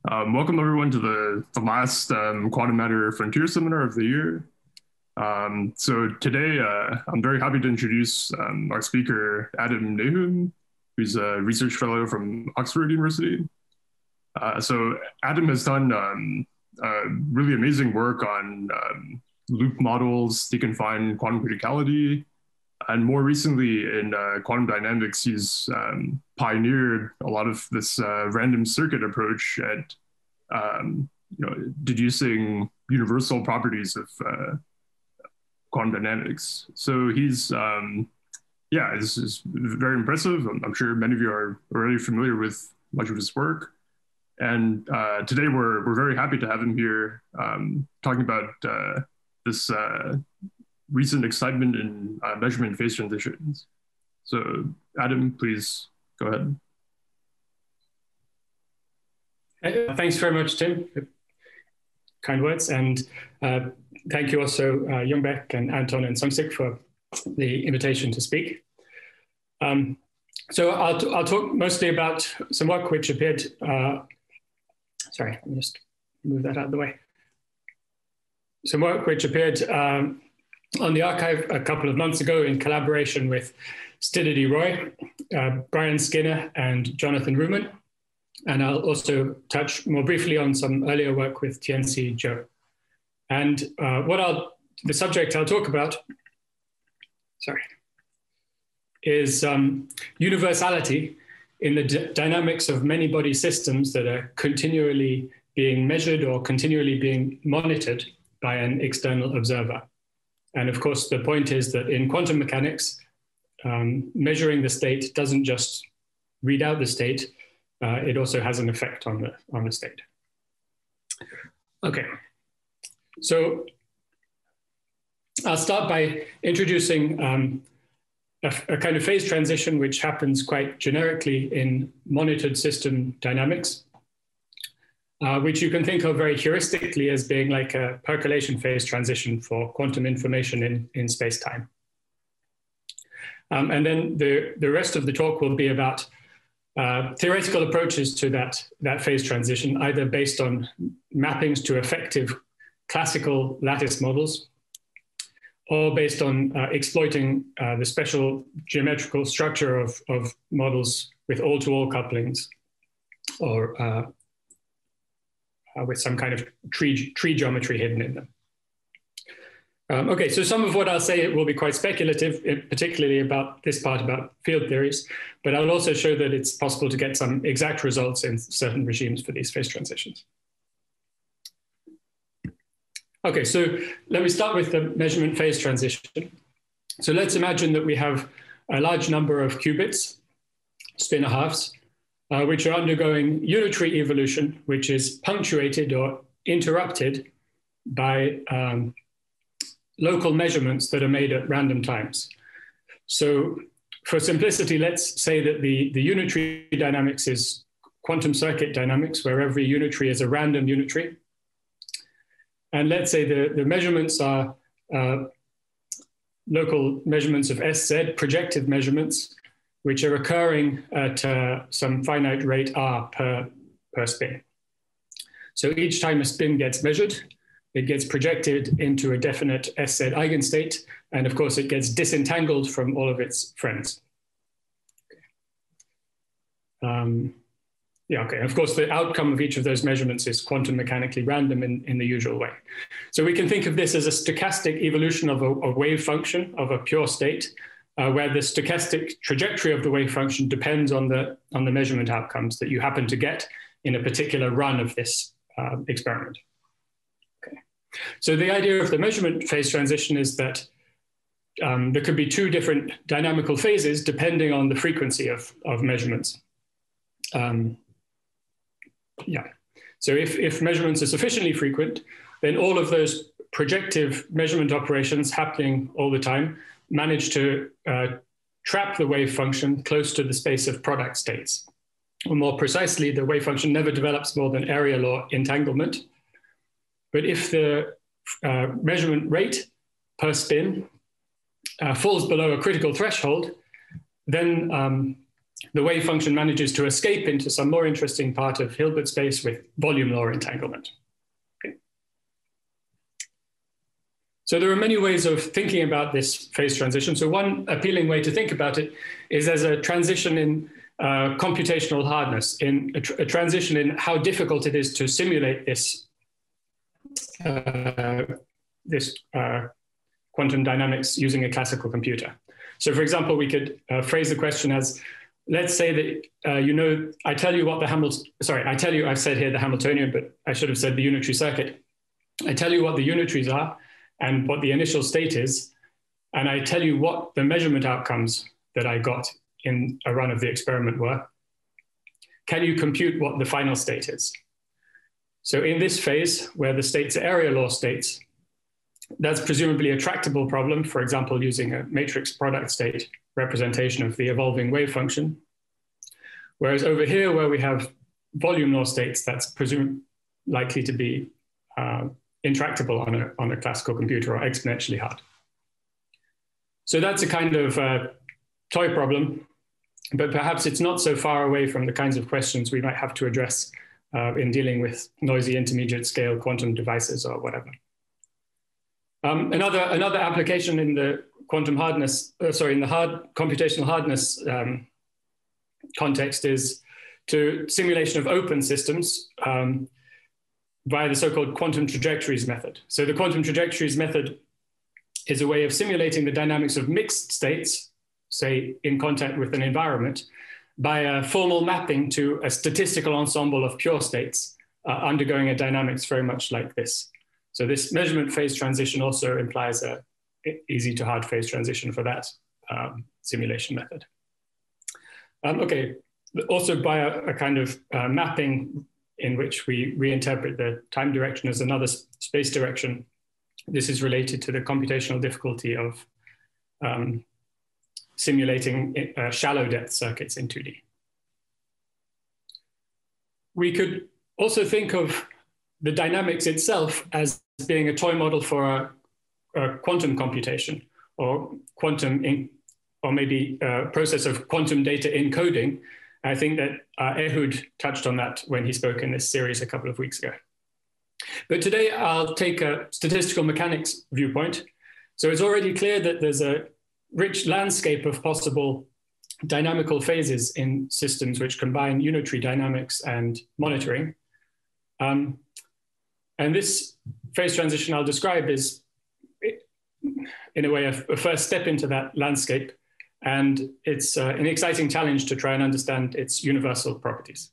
Welcome everyone to the last Quantum Matter Frontier Seminar of the year. So today I'm very happy to introduce our speaker, Adam Nahum, who's a research fellow from Oxford University. So Adam has done really amazing work on loop models, deconfined quantum criticality, and more recently in quantum dynamics, he's pioneered a lot of this random circuit approach at deducing universal properties of quantum dynamics. So he's, this is very impressive. I'm sure many of you are already familiar with much of his work. And today we're very happy to have him here talking about this recent excitement in measurement phase transitions. So Adam, please go ahead. Thanks very much, Tim. Kind words. And thank you also, Jungbeck and Anton and Sungsik for the invitation to speak. So I'll talk mostly about some work which appeared, sorry, let me just move that out of the way. Some work which appeared on the archive a couple of months ago in collaboration with Stidity Roy, Brian Skinner, and Jonathan Ruman. And I'll also touch more briefly on some earlier work with Tianxi Zhou. And the subject I'll talk about, is universality in the dynamics of many body systems that are continually being measured or continually being monitored by an external observer. And of course, the point is that in quantum mechanics, measuring the state doesn't just read out the state, it also has an effect on the state. Okay, so I'll start by introducing a kind of phase transition which happens quite generically in monitored system dynamics, which you can think of very heuristically as being like a percolation phase transition for quantum information in space-time. And then the rest of the talk will be about theoretical approaches to that phase transition, either based on mappings to effective classical lattice models, or based on exploiting the special geometrical structure of models with all-to-all couplings, or with some kind of tree geometry hidden in them. Okay, so some of what I'll say will be quite speculative, particularly about this part about field theories, but I'll also show that it's possible to get some exact results in certain regimes for these phase transitions. Okay, so let me start with the measurement phase transition. So let's imagine that we have a large number of qubits, spinor halves, which are undergoing unitary evolution, which is punctuated or interrupted by local measurements that are made at random times. So for simplicity, let's say that the unitary dynamics is quantum circuit dynamics, where every unitary is a random unitary. And let's say the measurements are local measurements of SZ, projective measurements, which are occurring at some finite rate R per spin. So each time a spin gets measured, it gets projected into a definite SZ eigenstate, and of course it gets disentangled from all of its friends. Okay. Of course, the outcome of each of those measurements is quantum mechanically random in the usual way. So we can think of this as a stochastic evolution of a wave function of a pure state, where the stochastic trajectory of the wave function depends on the measurement outcomes that you happen to get in a particular run of this experiment. Okay. So the idea of the measurement phase transition is that there could be two different dynamical phases depending on the frequency of measurements. So if measurements are sufficiently frequent, then all of those projective measurement operations happening all the time manage to trap the wave function close to the space of product states. Or more precisely, the wave function never develops more than area law entanglement. But if the measurement rate per spin falls below a critical threshold, then the wave function manages to escape into some more interesting part of Hilbert space with volume law entanglement. Okay. So there are many ways of thinking about this phase transition. So one appealing way to think about it is as a transition in computational hardness, in a transition in how difficult it is to simulate this, quantum dynamics using a classical computer. So for example, we could phrase the question as, let's say that, I tell you what the I've said here the Hamiltonian, but I should have said the unitary circuit. I tell you what the unitaries are and what the initial state is, and I tell you what the measurement outcomes that I got in a run of the experiment were. Can you compute what the final state is? So in this phase, where the states are area law states, that's presumably a tractable problem, for example, using a matrix product state representation of the evolving wave function. Whereas over here, where we have volume law states, that's presumably likely to be intractable on a classical computer or exponentially hard. So that's a kind of toy problem, but perhaps it's not so far away from the kinds of questions we might have to address in dealing with noisy intermediate scale quantum devices or whatever. Another application in the quantum hardness, in the computational hardness context is to simulation of open systems via the so-called quantum trajectories method. So the quantum trajectories method is a way of simulating the dynamics of mixed states, say in contact with an environment, by a formal mapping to a statistical ensemble of pure states undergoing a dynamics very much like this. So this measurement phase transition also implies a easy to hard phase transition for that simulation method. Okay, also by a kind of mapping in which we reinterpret the time direction as another space direction. This is related to the computational difficulty of simulating shallow depth circuits in 2D. We could also think of the dynamics itself as being a toy model for a quantum computation or or maybe a process of quantum data encoding. I think that Ehud touched on that when he spoke in this series a couple of weeks ago. But today I'll take a statistical mechanics viewpoint. So it's already clear that there's a rich landscape of possible dynamical phases in systems which combine unitary dynamics and monitoring. And this phase transition I'll describe is, in a way, a first step into that landscape. And it's an exciting challenge to try and understand its universal properties.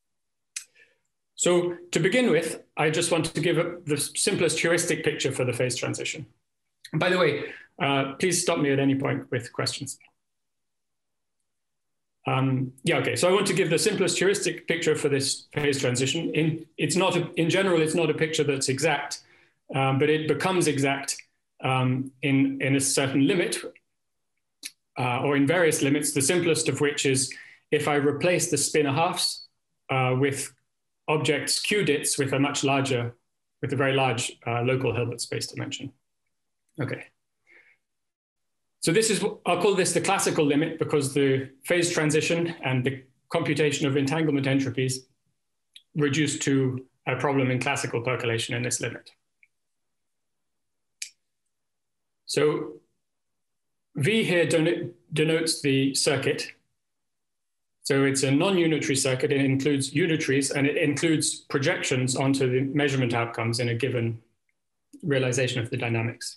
So to begin with, I just want to give the simplest heuristic picture for the phase transition. And by the way, please stop me at any point with questions. Okay, so I want to give the simplest heuristic picture for this phase transition. In general, it's not a picture that's exact, but it becomes exact in a certain limit, or in various limits, the simplest of which is if I replace the spinor halves with objects qubits with a very large local Hilbert space dimension. Okay. So I'll call this the classical limit because the phase transition and the computation of entanglement entropies reduce to a problem in classical percolation in this limit. So V here denotes the circuit. So it's a non-unitary circuit. It includes unitaries and it includes projections onto the measurement outcomes in a given realization of the dynamics.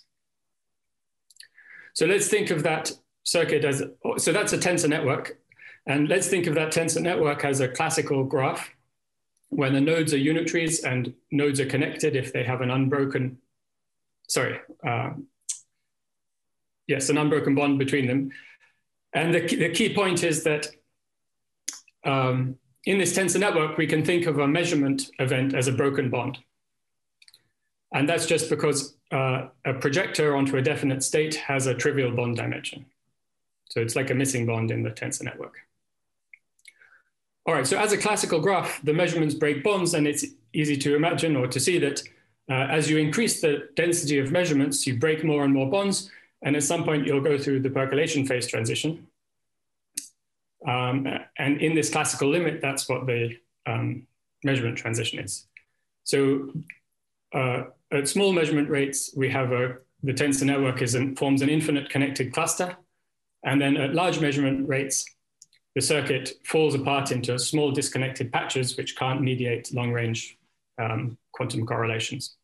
So let's think of that circuit so that's a tensor network. And let's think of that tensor network as a classical graph when the nodes are unitaries and nodes are connected if they have an unbroken, an unbroken bond between them. And the key point is that in this tensor network, we can think of a measurement event as a broken bond. And that's just because a projector onto a definite state has a trivial bond dimension. So it's like a missing bond in the tensor network. All right, so as a classical graph, the measurements break bonds, and it's easy to imagine or to see that as you increase the density of measurements, you break more and more bonds, and at some point you'll go through the percolation phase transition. And in this classical limit, that's what the measurement transition is. So at small measurement rates, we have the tensor network forms an infinite connected cluster. And then at large measurement rates, the circuit falls apart into small disconnected patches which can't mediate long-range quantum correlations.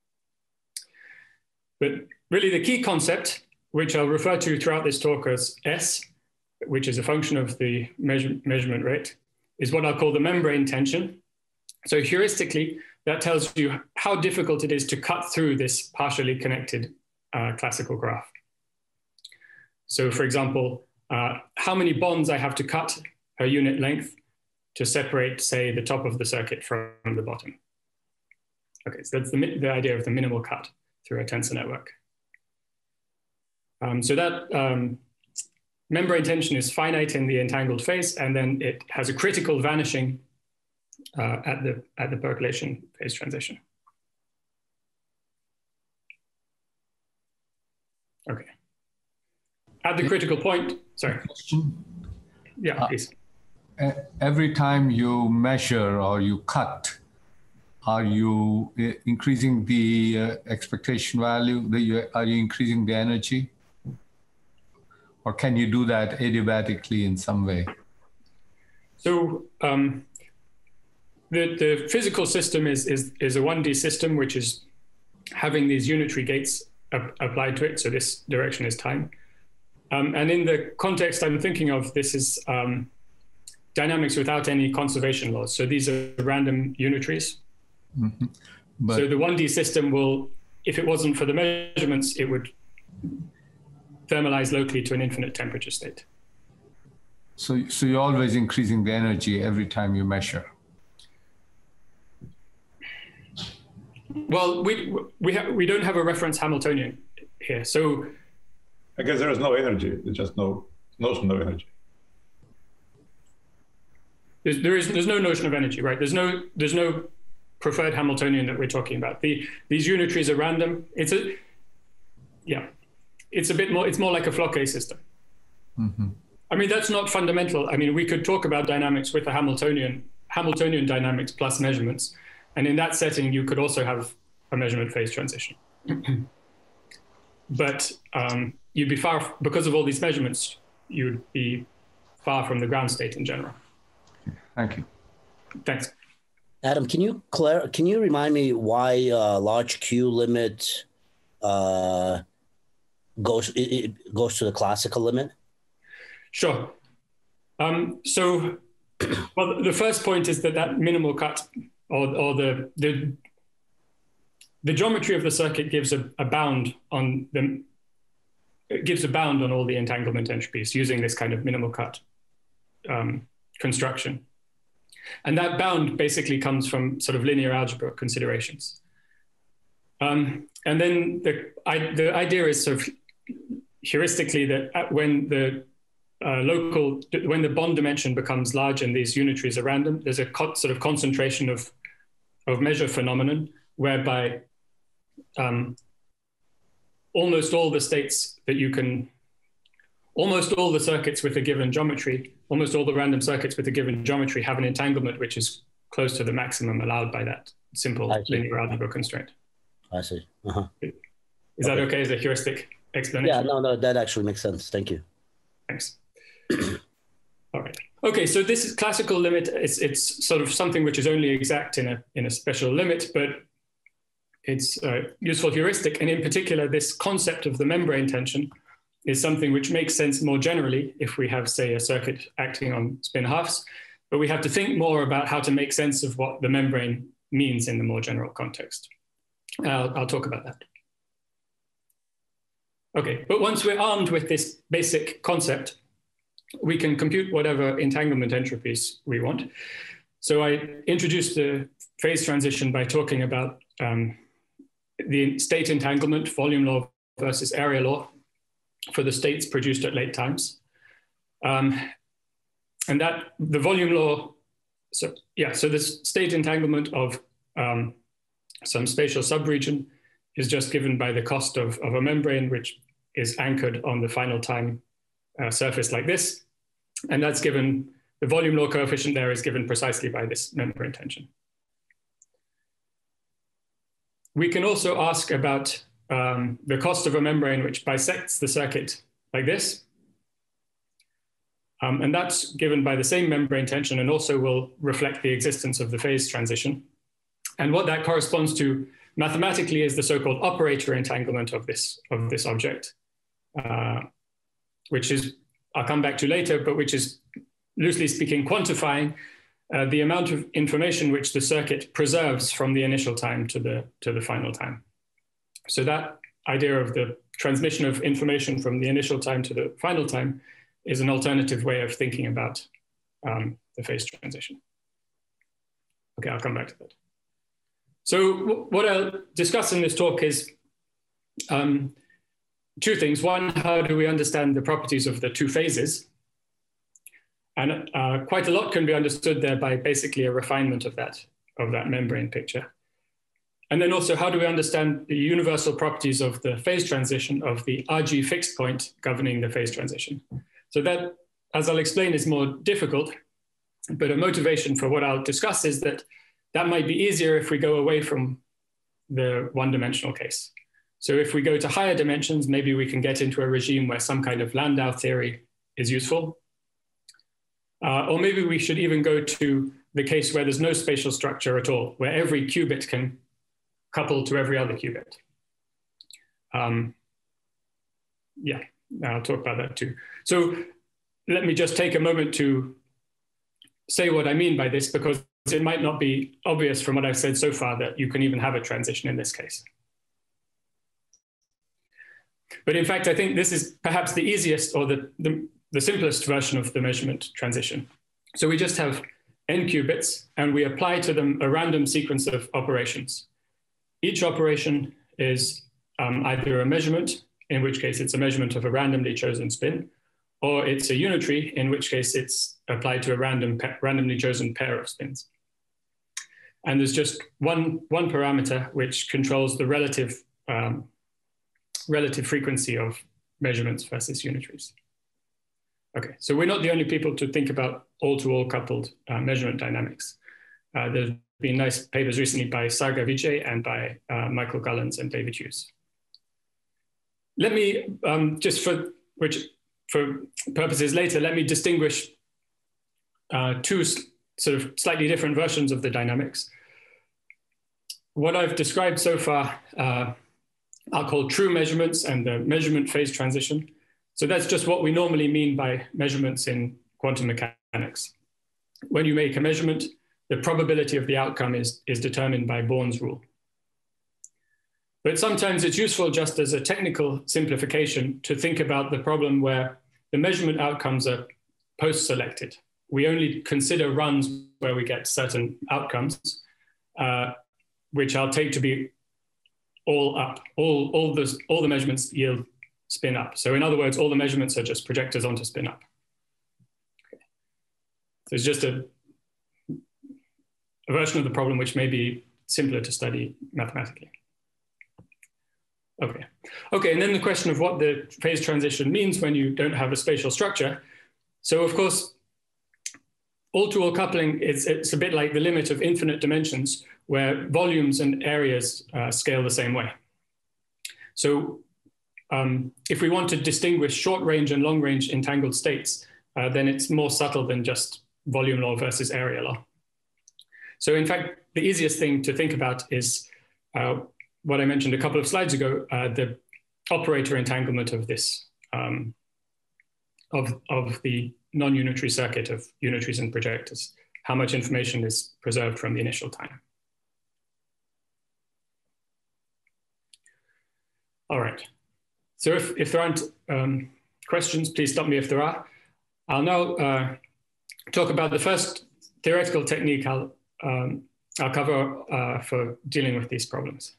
But really the key concept, which I'll refer to throughout this talk as S, which is a function of the measurement rate, is what I'll call the membrane tension. So heuristically, that tells you how difficult it is to cut through this partially connected classical graph. So for example, how many bonds I have to cut per unit length to separate, say, the top of the circuit from the bottom. Okay, so that's the idea of the minimal cut through a tensor network. So that membrane tension is finite in the entangled phase, and then it has a critical vanishing at the percolation phase transition. Okay. At the critical point, sorry. Question. Yeah, please. Every time you measure or you cut, are you increasing the expectation value? Are you increasing the energy? Or can you do that adiabatically in some way? So the physical system is a 1D system, which is having these unitary gates applied to it. So this direction is time. And in the context I'm thinking of, this is dynamics without any conservation laws. So these are random unitaries. Mm-hmm. So the 1D system will, if it wasn't for the measurements, it would thermalize locally to an infinite temperature state. So you're always increasing the energy every time you measure. Well, we don't have a reference Hamiltonian here. So I guess there is no energy. There's just no notion of energy. There's no notion of energy, right? There's no preferred Hamiltonian that we're talking about. These unitaries are random. It's more like a Floquet system. Mm-hmm. I mean, that's not fundamental. I mean, we could talk about dynamics with a Hamiltonian dynamics plus measurements. And in that setting, you could also have a measurement phase transition. But you'd be far, because of all these measurements, you'd be far from the ground state in general. Thank you. Thanks. Adam, can you remind me why large Q limit goes to the classical limit? Sure. So, well, the first point is that minimal cut or the geometry of the circuit gives a bound on them. It gives a bound on all the entanglement entropies using this kind of minimal cut construction. And that bound basically comes from sort of linear algebra considerations. And then the idea is sort of heuristically that when the bond dimension becomes large and these unitaries are random, there's a sort of concentration of measure phenomenon whereby almost all the states that you can, almost all the circuits with a given geometry, almost all the random circuits with a given geometry have an entanglement which is close to the maximum allowed by that simple linear algebra constraint. I see. Uh-huh. Is that okay as a heuristic explanation? Yeah, no, that actually makes sense. Thank you. Thanks. All right. Okay, so this is classical limit. It's sort of something which is only exact in a special limit, but it's a useful heuristic. And in particular, this concept of the membrane tension is something which makes sense more generally if we have, say, a circuit acting on spin halves. But we have to think more about how to make sense of what the membrane means in the more general context. I'll talk about that. Okay, but once we're armed with this basic concept, we can compute whatever entanglement entropies we want. So I introduced the phase transition by talking about the state entanglement, volume law versus area law for the states produced at late times. And that the volume law, so this state entanglement of some spatial subregion is just given by the cost of a membrane, which is anchored on the final time surface like this. And that's given, the volume law coefficient there is given precisely by this membrane tension. We can also ask about the cost of a membrane which bisects the circuit like this. And that's given by the same membrane tension and also will reflect the existence of the phase transition. And what that corresponds to mathematically is the so-called operator entanglement of this object, which is, I'll come back to later, but which is loosely speaking quantifying the amount of information which the circuit preserves from the initial time to the final time. So that idea of the transmission of information from the initial time to the final time is an alternative way of thinking about the phase transition. Okay, I'll come back to that. So what I'll discuss in this talk is two things. One, how do we understand the properties of the two phases? And quite a lot can be understood there by basically a refinement of that membrane picture. And then also, how do we understand the universal properties of the phase transition of the RG fixed point governing the phase transition? So that, as I'll explain, is more difficult, but a motivation for what I'll discuss is that that might be easier if we go away from the one-dimensional case. So if we go to higher dimensions, maybe we can get into a regime where some kind of Landau theory is useful. Or maybe we should even go to the case where there's no spatial structure at all, where every qubit can couple to every other qubit. Yeah, I'll talk about that too. So let me just take a moment to say what I mean by this, because it might not be obvious from what I've said so far that you can even have a transition in this case. But in fact, I think this is perhaps the easiest or the simplest version of the measurement transition. So we just have n qubits and we apply to them a random sequence of operations. Each operation is either a measurement, in which case it's a measurement of a randomly chosen spin, or it's a unitary, in which case it's applied to a randomly chosen pair of spins. And there's just one parameter which controls the relative frequency of measurements versus unitaries. Okay, so we're not the only people to think about all-to-all coupled measurement dynamics. There's been nice papers recently by Sagar Vijay and by Michael Gullens and David Hughes. Let me, just for purposes later, let me distinguish two sort of slightly different versions of the dynamics. What I've described so far, I'll call true measurements and the measurement phase transition. So that's just what we normally mean by measurements in quantum mechanics. When you make a measurement, the probability of the outcome is determined by Born's rule. But sometimes it's useful just as a technical simplification to think about the problem where the measurement outcomes are post-selected. We only consider runs where we get certain outcomes, which I'll take to be all up. All the measurements yield spin up. So in other words, all the measurements are just projectors onto spin up. Okay. So it's just a version of the problem which may be simpler to study mathematically. Okay, and then the question of what the phase transition means when you don't have a spatial structure. So of course, all-to-all coupling, it's a bit like the limit of infinite dimensions where volumes and areas scale the same way. So if we want to distinguish short range and long range entangled states, then it's more subtle than just volume law versus area law. So in fact, the easiest thing to think about is what I mentioned a couple of slides ago, the operator entanglement of this, of the non-unitary circuit of unitaries and projectors, how much information is preserved from the initial time. All right, so if there aren't questions, please stop me if there are. I'll now talk about the first theoretical technique I'll cover for dealing with these problems.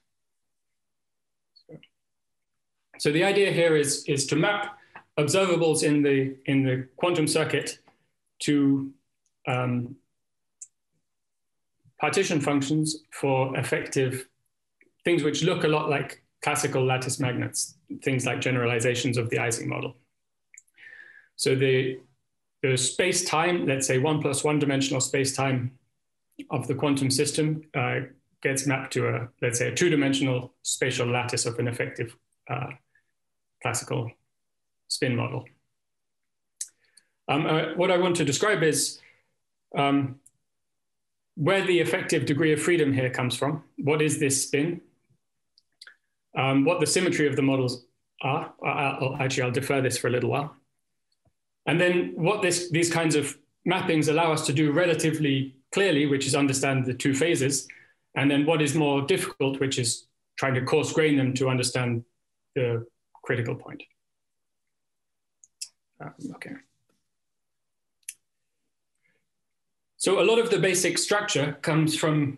So the idea here is to map observables in the quantum circuit to partition functions for effective things which look a lot like classical lattice magnets, things like generalizations of the Ising model. So the the space-time, let's say 1+1 dimensional space-time of the quantum system gets mapped to a, let's say, a 2-dimensional spatial lattice of an effective classical spin model. What I want to describe is where the effective degree of freedom here comes from. What is this spin? What the symmetry of the models are. I'll defer this for a little while. And then what these kinds of mappings allow us to do relatively clearly, which is understand the two phases, and then what is more difficult, which is trying to coarse grain them to understand the critical point. Okay. So a lot of the basic structure comes from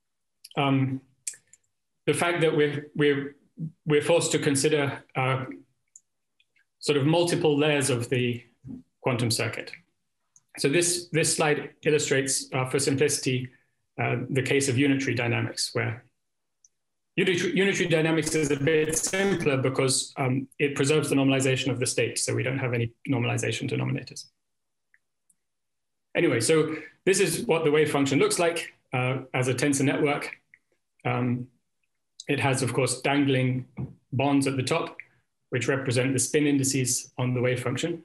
the fact that we're forced to consider sort of multiple layers of the quantum circuit. So this slide illustrates, for simplicity, the case of unitary dynamics, where unitary dynamics is a bit simpler because it preserves the normalization of the state, so we don't have any normalization denominators. Anyway, so this is what the wave function looks like as a tensor network. It has, of course, dangling bonds at the top, which represent the spin indices on the wave function.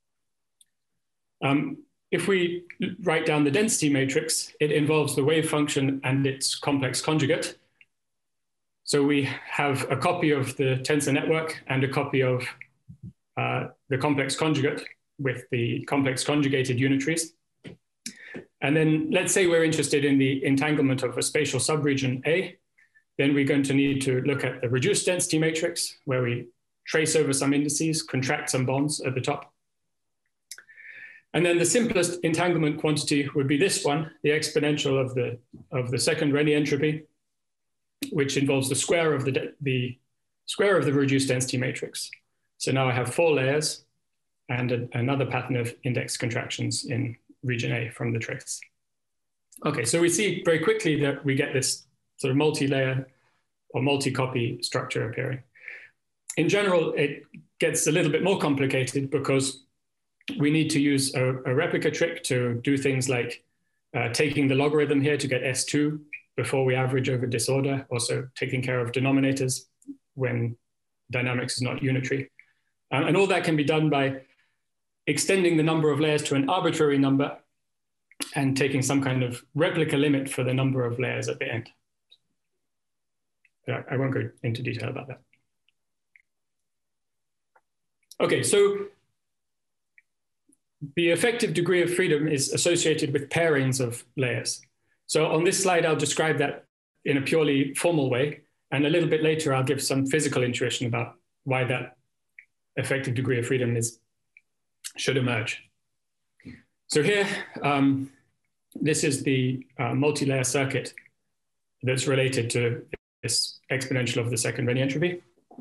If we write down the density matrix, it involves the wave function and its complex conjugate. So we have a copy of the tensor network and a copy of the complex conjugate with the complex conjugated unitaries. And then let's say we're interested in the entanglement of a spatial subregion A, then we're going to need to look at the reduced density matrix, where we trace over some indices, contract some bonds at the top. And then the simplest entanglement quantity would be this one, the exponential of the second Renyi entropy, which involves the square of the square of the reduced density matrix. So now I have 4 layers and another pattern of index contractions in region A from the trace. Okay, so we see very quickly that we get this sort of multi-layer or multi-copy structure appearing. In general, it gets a little bit more complicated because we need to use a replica trick to do things like taking the logarithm here to get S2 before we average over disorder, also taking care of denominators when dynamics is not unitary. And all that can be done by extending the number of layers to an arbitrary number and taking some kind of replica limit for the number of layers at the end. I won't go into detail about that. Okay, so the effective degree of freedom is associated with pairings of layers. So on this slide, I'll describe that in a purely formal way. And a little bit later, I'll give some physical intuition about why that effective degree of freedom should emerge. So here, this is the multi-layer circuit that's related to this exponential of the second Renyi entropy.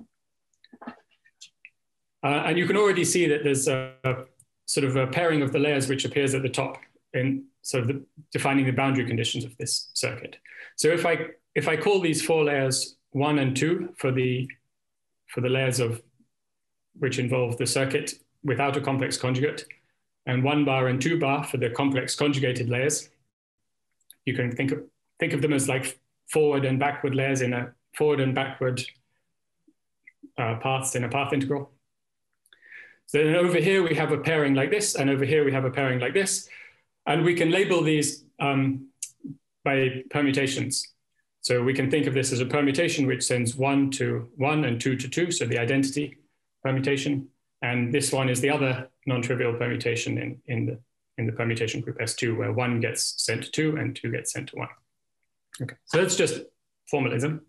And you can already see that there's a sort of a pairing of the layers which appears at the top in sort of defining the boundary conditions of this circuit. So if I call these 4 layers 1 and 2 for the layers of which involve the circuit without a complex conjugate, and 1 bar and 2 bar for the complex conjugated layers, you can think of them as like forward and backward layers in a forward and backward paths in a path integral. So then over here, we have a pairing like this, and over here, we have a pairing like this. And we can label these by permutations. So we can think of this as a permutation which sends 1 to 1 and 2 to 2, so the identity permutation. And this one is the other non-trivial permutation in the permutation group S2, where 1 gets sent to 2 and 2 gets sent to 1. Okay, so that's just formalism.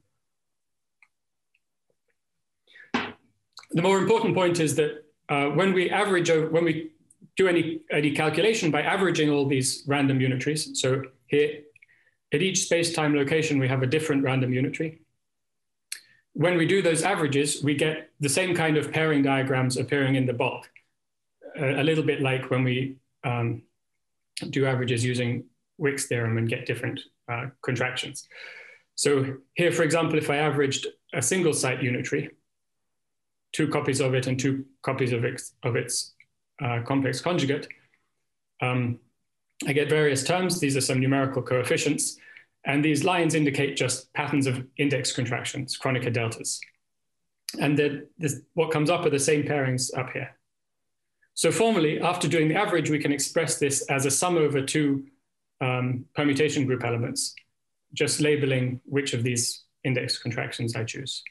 The more important point is that when we do any calculation by averaging all these random unitaries, so here at each space-time location, we have a different random unitary. When we do those averages, we get the same kind of pairing diagrams appearing in the bulk, a little bit like when we do averages using Wick's theorem and get different contractions. So here, for example, if I averaged a single site unitary, 2 copies of it and 2 copies of its complex conjugate, I get various terms. These are some numerical coefficients. And these lines indicate just patterns of index contractions, Kronecker deltas. And what comes up are the same pairings up here. So formally, after doing the average, we can express this as a sum over two permutation group elements, just labeling which of these index contractions I choose.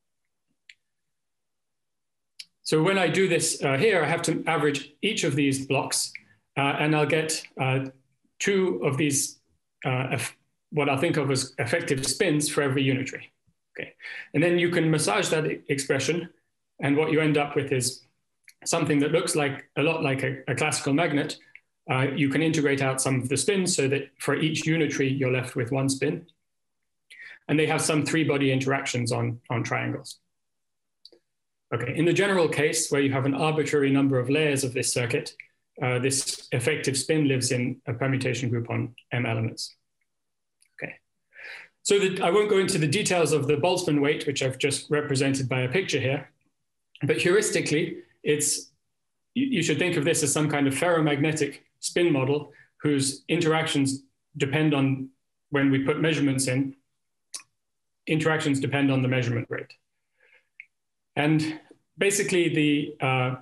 So when I do this here, I have to average each of these blocks, and I'll get two of these, what I think of as effective spins for every unitary. Okay. And then you can massage that expression, and what you end up with is something that looks like a lot like a classical magnet. You can integrate out some of the spins so that for each unitary, you're left with one spin. And they have some three-body interactions on triangles. Okay, in the general case where you have an arbitrary number of layers of this circuit, this effective spin lives in a permutation group on M elements. Okay, so I won't go into the details of the Boltzmann weight, which I've just represented by a picture here, but heuristically, you should think of this as some kind of ferromagnetic spin model whose interactions depend on, when we put measurements in, interactions depend on the measurement rate. And basically the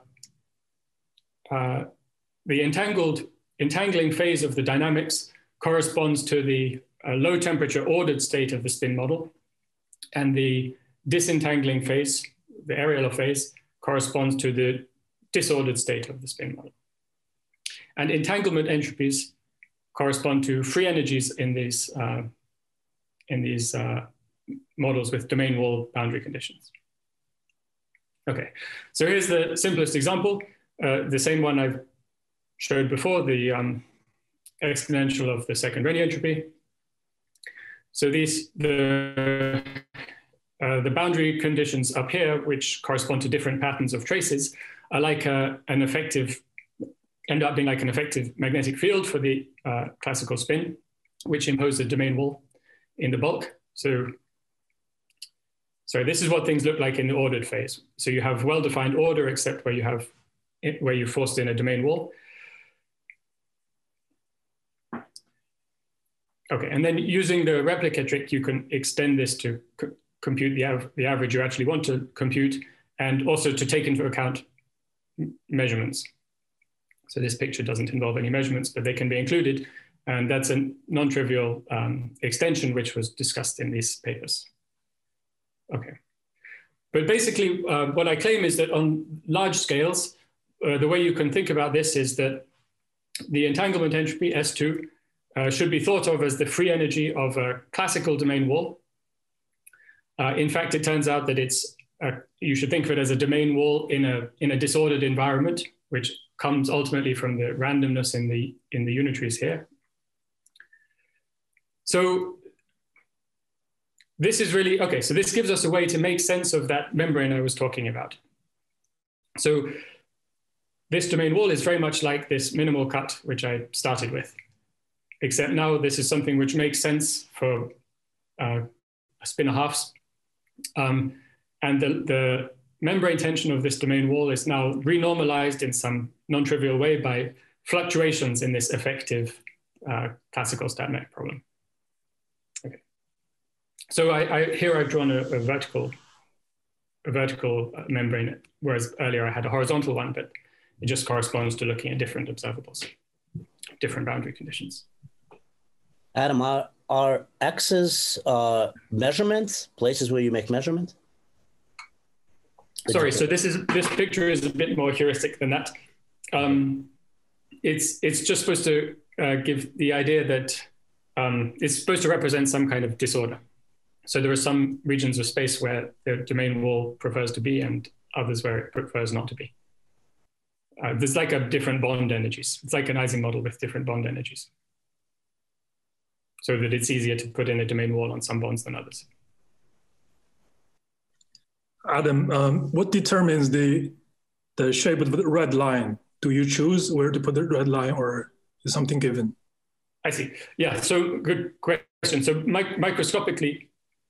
entangling phase of the dynamics corresponds to the low temperature ordered state of the spin model, and the disentangling phase, the areolar phase, corresponds to the disordered state of the spin model. And entanglement entropies correspond to free energies in these models with domain wall boundary conditions. Okay, so here's the simplest example, the same one I've showed before, the exponential of the second Renyi entropy. So the boundary conditions up here, which correspond to different patterns of traces, are like end up being like an effective magnetic field for the classical spin, which imposes a domain wall in the bulk. So this is what things look like in the ordered phase. So you have well-defined order, except where you forced in a domain wall. Okay, and then using the replica trick, you can extend this to compute the average you actually want to compute, and also to take into account measurements. So this picture doesn't involve any measurements, but they can be included. And that's a non-trivial extension, which was discussed in these papers. Okay. But basically, what I claim is that on large scales, the way you can think about this is that the entanglement entropy, S2, should be thought of as the free energy of a classical domain wall. In fact, it turns out that you should think of it as a domain wall in a disordered environment, which comes ultimately from the randomness in the unitaries here. So this is really, okay, so this gives us a way to make sense of that membrane I was talking about. So this domain wall is very much like this minimal cut, which I started with, except now this is something which makes sense for a spinor halves. And the membrane tension of this domain wall is now renormalized in some non-trivial way by fluctuations in this effective classical StatMech problem. Okay. So here I've drawn a vertical membrane, whereas earlier I had a horizontal one, but it just corresponds to looking at different observables, different boundary conditions. Adam, are X's measurements, places where you make measurements? Sorry, so this picture is a bit more heuristic than that. It's just supposed to give the idea that it's supposed to represent some kind of disorder. So there are some regions of space where the domain wall prefers to be and others where it prefers not to be. There's like a different bond energies. It's like an Ising model with different bond energies, so that it's easier to put in a domain wall on some bonds than others. Adam, what determines the shape of the red line? Do you choose where to put the red line, or is something given? I see. Yeah, so good question. So microscopically,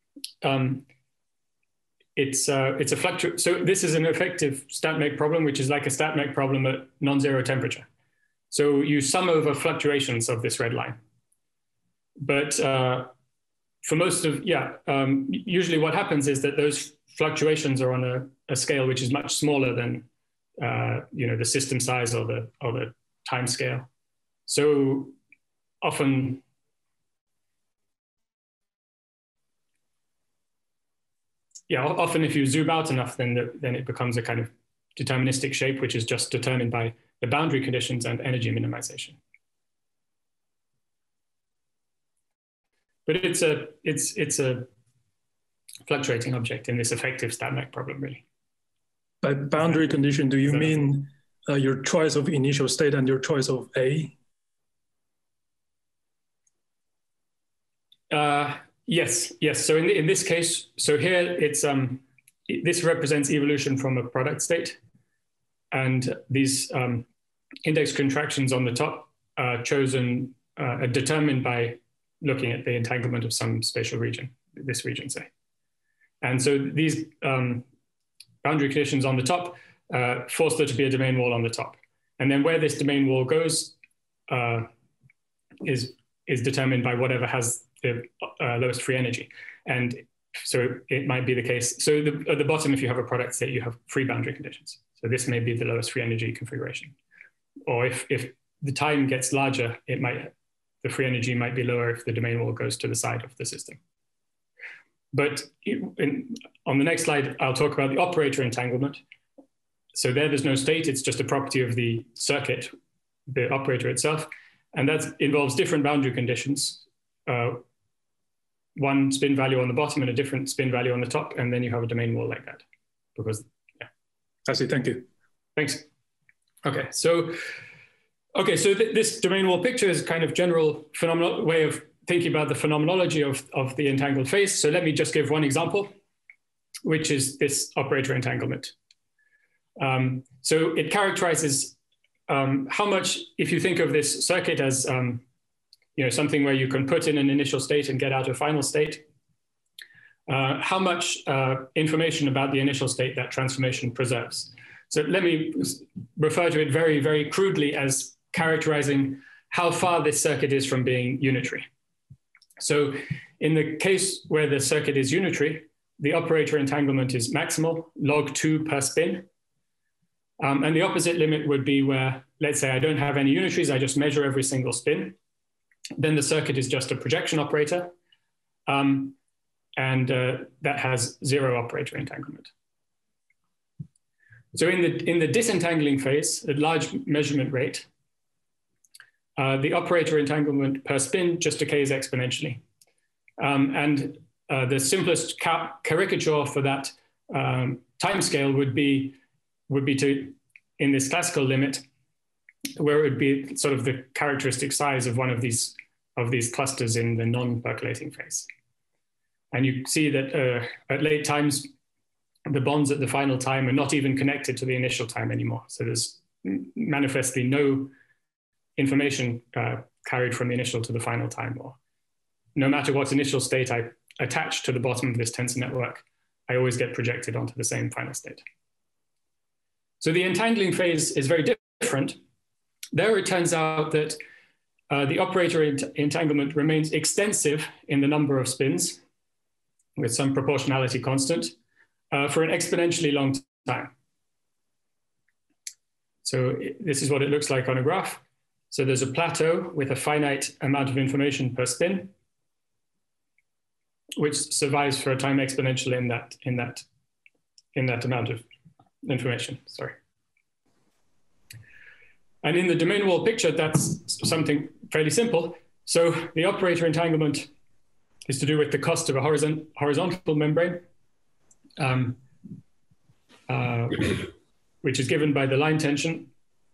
it's a so this is an effective StatMech problem, which is like a StatMech problem at non-zero temperature. So you sum over fluctuations of this red line. But for most of, usually what happens is that those fluctuations are on a scale which is much smaller than the system size or the time scale. So often, often if you zoom out enough, then it becomes a kind of deterministic shape, which is just determined by the boundary conditions and energy minimization. But it's a fluctuating object in this effective StatMech problem, really. By boundary condition, do you mean your choice of initial state and your choice of A? Yes. So in this case, so here this represents evolution from a product state, and these index contractions on the top are determined by looking at the entanglement of some spatial region, this region, say. And so these boundary conditions on the top force there to be a domain wall on the top. And then where this domain wall goes is determined by whatever has the lowest free energy. And so it might be the case. So at the bottom, if you have a product state, you have free boundary conditions. So this may be the lowest free energy configuration. Or if the time gets larger, the free energy might be lower if the domain wall goes to the side of the system. But on the next slide, I'll talk about the operator entanglement. So there's no state, it's just a property of the circuit, the operator itself. And that involves different boundary conditions. One spin value on the bottom and a different spin value on the top, and then you have a domain wall like that. I see, thank you. Thanks. Okay, so this domain wall picture is kind of general phenomenal way of thinking about the phenomenology of the entangled phase. So let me just give one example, which is this operator entanglement. So it characterizes how much, if you think of this circuit as something where you can put in an initial state and get out a final state, how much information about the initial state that transformation preserves. So let me refer to it very, very crudely as characterizing how far this circuit is from being unitary. So in the case where the circuit is unitary, the operator entanglement is maximal, log 2 per spin. And the opposite limit would be where, let's say I don't have any unitaries, I just measure every single spin. Then the circuit is just a projection operator. And that has 0 operator entanglement. So in the disentangling phase, at large measurement rate, the operator entanglement per spin just decays exponentially. And the simplest caricature for that time scale would be to, in this classical limit, where it would be sort of the characteristic size of one of these clusters in the non-percolating phase. And you see that at late times, the bonds at the final time are not even connected to the initial time anymore. So there's manifestly no information carried from the initial to the final time, or no matter what initial state I attach to the bottom of this tensor network, I always get projected onto the same final state. So the entangling phase is very different. There it turns out that the operator entanglement remains extensive in the number of spins with some proportionality constant for an exponentially long time. So this is what it looks like on a graph. So there's a plateau with a finite amount of information per spin, which survives for a time exponential in that amount of information, sorry. And in the domain wall picture, that's something fairly simple. So the operator entanglement is to do with the cost of a horizontal membrane, which is given by the line tension.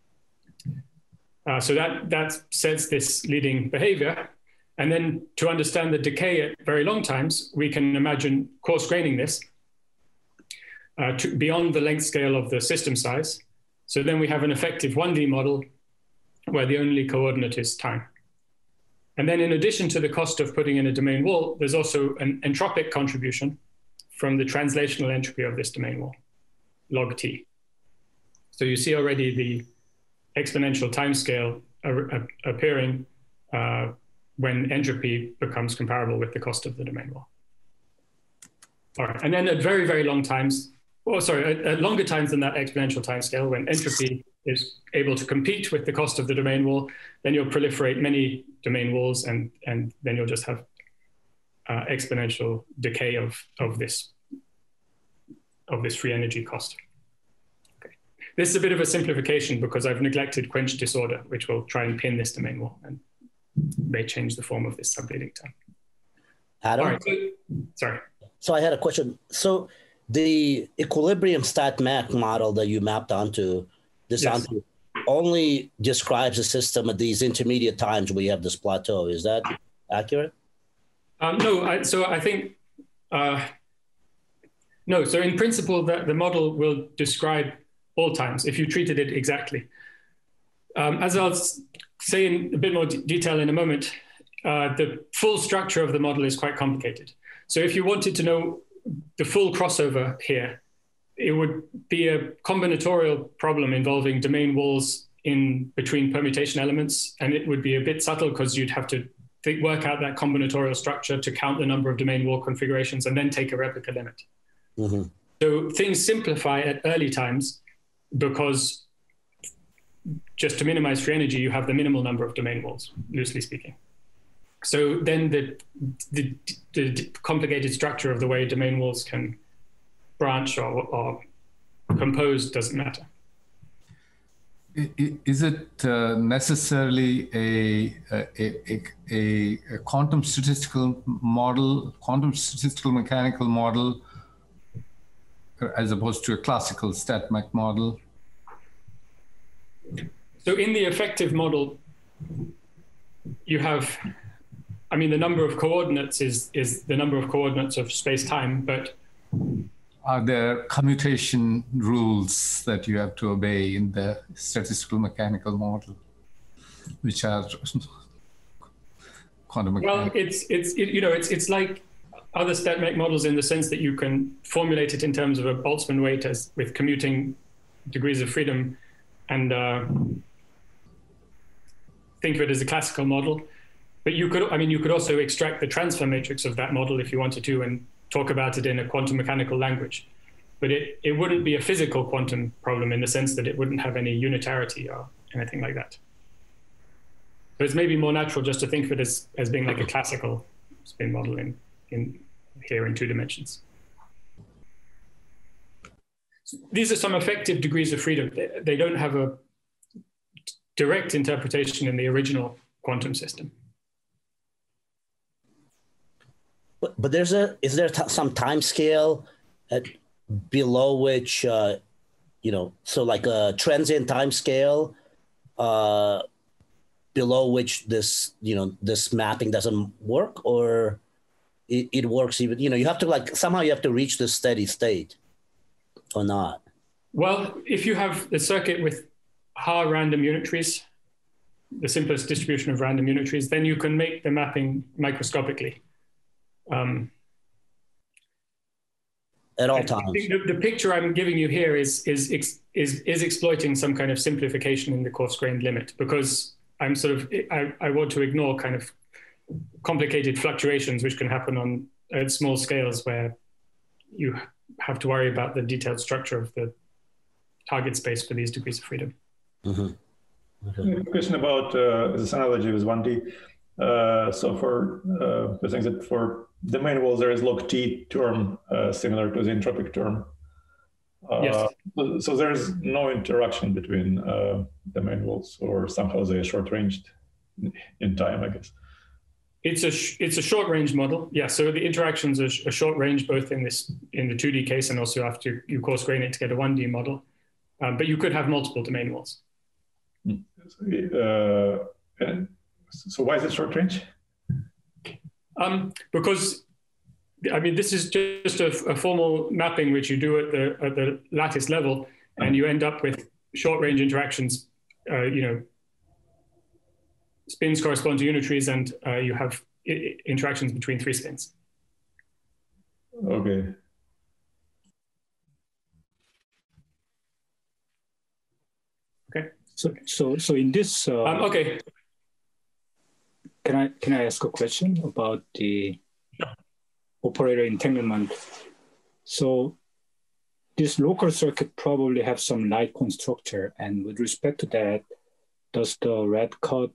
So that sets this leading behavior. And then to understand the decay at very long times, we can imagine coarse graining this to beyond the length scale of the system size. So then we have an effective 1D model where the only coordinate is time. And then in addition to the cost of putting in a domain wall, there's also an entropic contribution from the translational entropy of this domain wall, log T. So you see already the exponential time scale appearing when entropy becomes comparable with the cost of the domain wall. All right, and then at very, very long times, at longer times than that exponential time scale, when entropy is able to compete with the cost of the domain wall, then you'll proliferate many domain walls, and then you'll just have exponential decay of this free energy cost. Okay. This is a bit of a simplification because I've neglected quench disorder, which will try and pin this domain wall and may change the form of this subleading term. Adam? All right, sorry. So I had a question. So the equilibrium StatMech model that you mapped onto onto only describes a system at these intermediate times where you have this plateau. Is that accurate? No, so I think, no. So in principle, the model will describe all times if you treated it exactly. As I'll say in a bit more detail in a moment, the full structure of the model is quite complicated. So if you wanted to know the full crossover here, it would be a combinatorial problem involving domain walls in between permutation elements. And it would be a bit subtle because you'd have to work out that combinatorial structure to count the number of domain wall configurations and then take a replica limit. Mm-hmm. So things simplify at early times because just to minimize free energy, you have the minimal number of domain walls, loosely speaking. So then the complicated structure of the way domain walls can branch or compose doesn't matter. Is it necessarily a quantum statistical model, quantum statistical mechanical model, as opposed to a classical StatMech model? So in the effective model, you have, I mean, the number of coordinates is the number of coordinates of space-time, but are there commutation rules that you have to obey in the statistical mechanical model, which are quantum mechanical? Well, it's like other StatMech models in the sense that you can formulate it in terms of a Boltzmann weight as with commuting degrees of freedom, and think of it as a classical model. But you could also extract the transfer matrix of that model if you wanted to and talk about it in a quantum mechanical language. But it wouldn't be a physical quantum problem in the sense that it wouldn't have any unitarity or anything like that. So it's maybe more natural just to think of it as being like a classical spin model in here in 2 dimensions. These are some effective degrees of freedom. They don't have a direct interpretation in the original quantum system. But is there some time scale below which, so like a transient time scale below which this mapping doesn't work, or it works even, you have to somehow you have to reach this steady state or not? Well, if you have the circuit with Haar random unitaries, the simplest distribution of random unitaries, then you can make the mapping microscopically. At all times. The picture I'm giving you here is exploiting some kind of simplification in the coarse-grained limit, because I'm I want to ignore kind of complicated fluctuations which can happen at small scales where you have to worry about the detailed structure of the target space for these degrees of freedom. Mm-hmm. Okay. A question about this analogy with 1D. So for the things that for domain walls there is log T term similar to the entropic term. Yes. So there's no interaction between domain walls, or somehow they are short-ranged in time, I guess. It's a short-range model. Yeah. So the interactions are short range both in the 2D case and also after you coarse grain it to get a 1D model. But you could have multiple domain walls. So why is it short range? Because, I mean, this is just a formal mapping which you do at the lattice level, and you end up with short range interactions. Spins correspond to unitaries, and you have interactions between 3 spins. Okay. Okay. So in this, okay. Can I ask a question about the operator entanglement? So this local circuit probably have some Lycon structure, and with respect to that, does the red code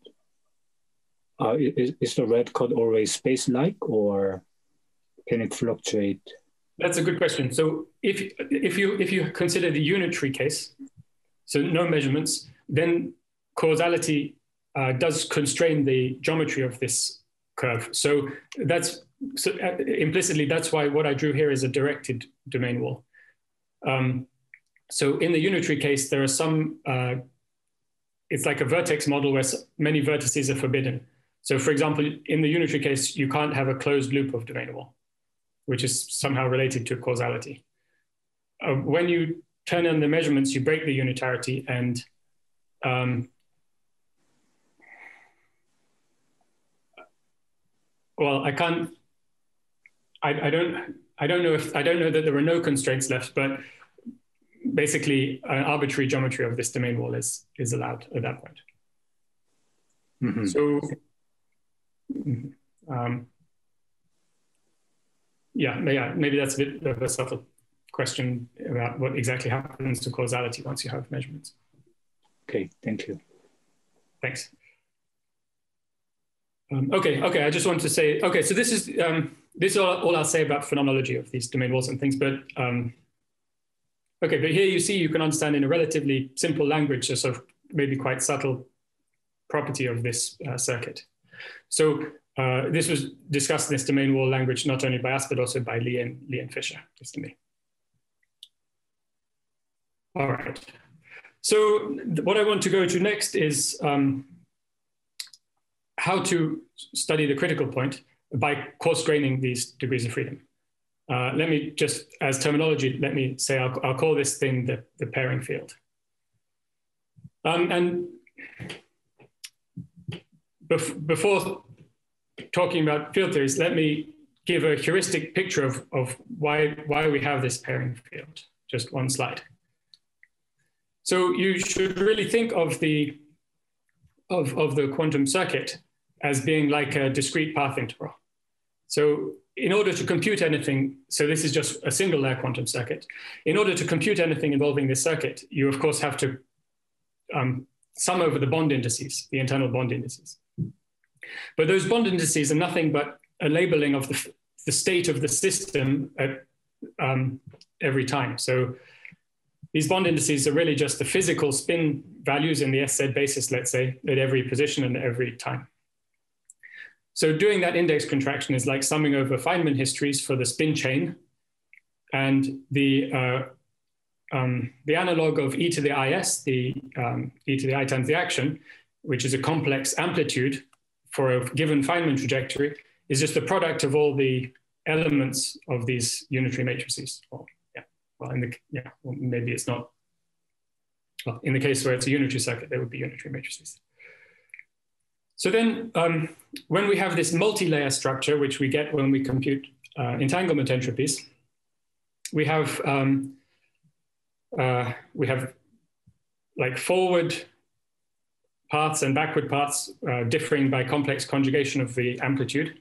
is the red code always space-like, or can it fluctuate? That's a good question. So if you consider the unitary case, so no measurements, then causality does constrain the geometry of this curve. So implicitly, that's why what I drew here is a directed domain wall. So in the unitary case, there are some, it's like a vertex model where many vertices are forbidden. So for example, in the unitary case, you can't have a closed loop of domain wall, which is somehow related to causality. When you turn on the measurements, you break the unitarity, and well, I don't know that there are no constraints left, but basically an arbitrary geometry of this domain wall is allowed at that point. Mm-hmm. So, maybe that's a bit of a subtle question about what exactly happens to causality once you have measurements. Okay, thank you. Thanks. Okay. I just wanted to say, okay, so this is all I'll say about phenomenology of these domain walls and things, but okay, but here you can understand in a relatively simple language a sort of maybe quite subtle property of this circuit. So this was discussed in this domain wall language not only by us, but also by Lee and Fisher, just to me. All right. So what I want to go to next is how to study the critical point by coarse graining these degrees of freedom. Let me just, as terminology, let me say I'll call this thing the pairing field. And before talking about field theories, let me give a heuristic picture of why we have this pairing field. Just one slide. So you should really think of the quantum circuit as being like a discrete path integral. So in order to compute anything, so this is just a single layer quantum circuit. In order to compute anything involving this circuit, you of course have to sum over the bond indices, the internal bond indices. But those bond indices are nothing but a labeling of the state of the system at every time. So these bond indices are really just the physical spin values in the SZ basis, let's say, at every position and every time. So doing that index contraction is like summing over Feynman histories for the spin chain, and the analog of e to the is, the e to the I times the action, which is a complex amplitude for a given Feynman trajectory, is just the product of all the elements of these unitary matrices. Well, maybe it's not. Well, in the case where it's a unitary circuit, there would be unitary matrices. So then when we have this multi-layer structure, which we get when we compute entanglement entropies, we have like forward paths and backward paths differing by complex conjugation of the amplitude.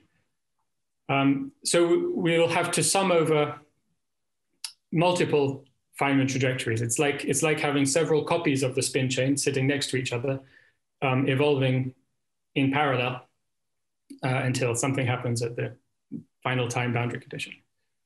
So we'll have to sum over multiple Feynman trajectories. It's like having several copies of the spin chain sitting next to each other, evolving in parallel until something happens at the final time boundary condition.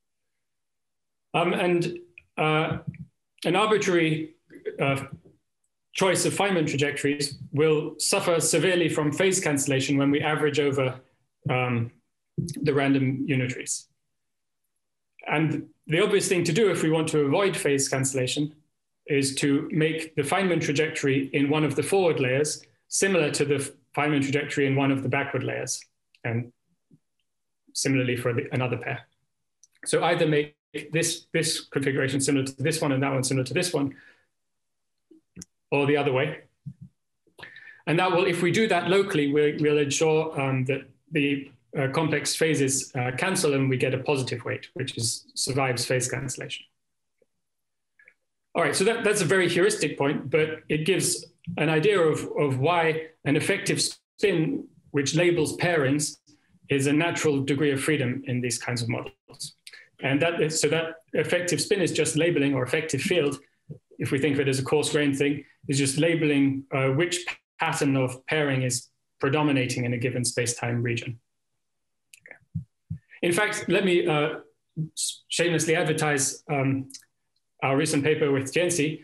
And an arbitrary choice of Feynman trajectories will suffer severely from phase cancellation when we average over the random unitaries. And the obvious thing to do if we want to avoid phase cancellation is to make the Feynman trajectory in one of the forward layers similar to the Feynman trajectory in one of the backward layers, and similarly for another pair. So either make this configuration similar to this one and that one similar to this one, or the other way. And that will, if we do that locally, we'll ensure that the complex phases cancel and we get a positive weight, which survives phase cancellation. All right, so that's a very heuristic point, but it gives an idea of why an effective spin, which labels pairings, is a natural degree of freedom in these kinds of models. And so that effective spin is just labeling, or effective field, if we think of it as a coarse-grained thing, is just labeling which pattern of pairing is predominating in a given space-time region. Okay. In fact, let me shamelessly advertise our recent paper with Tianxi.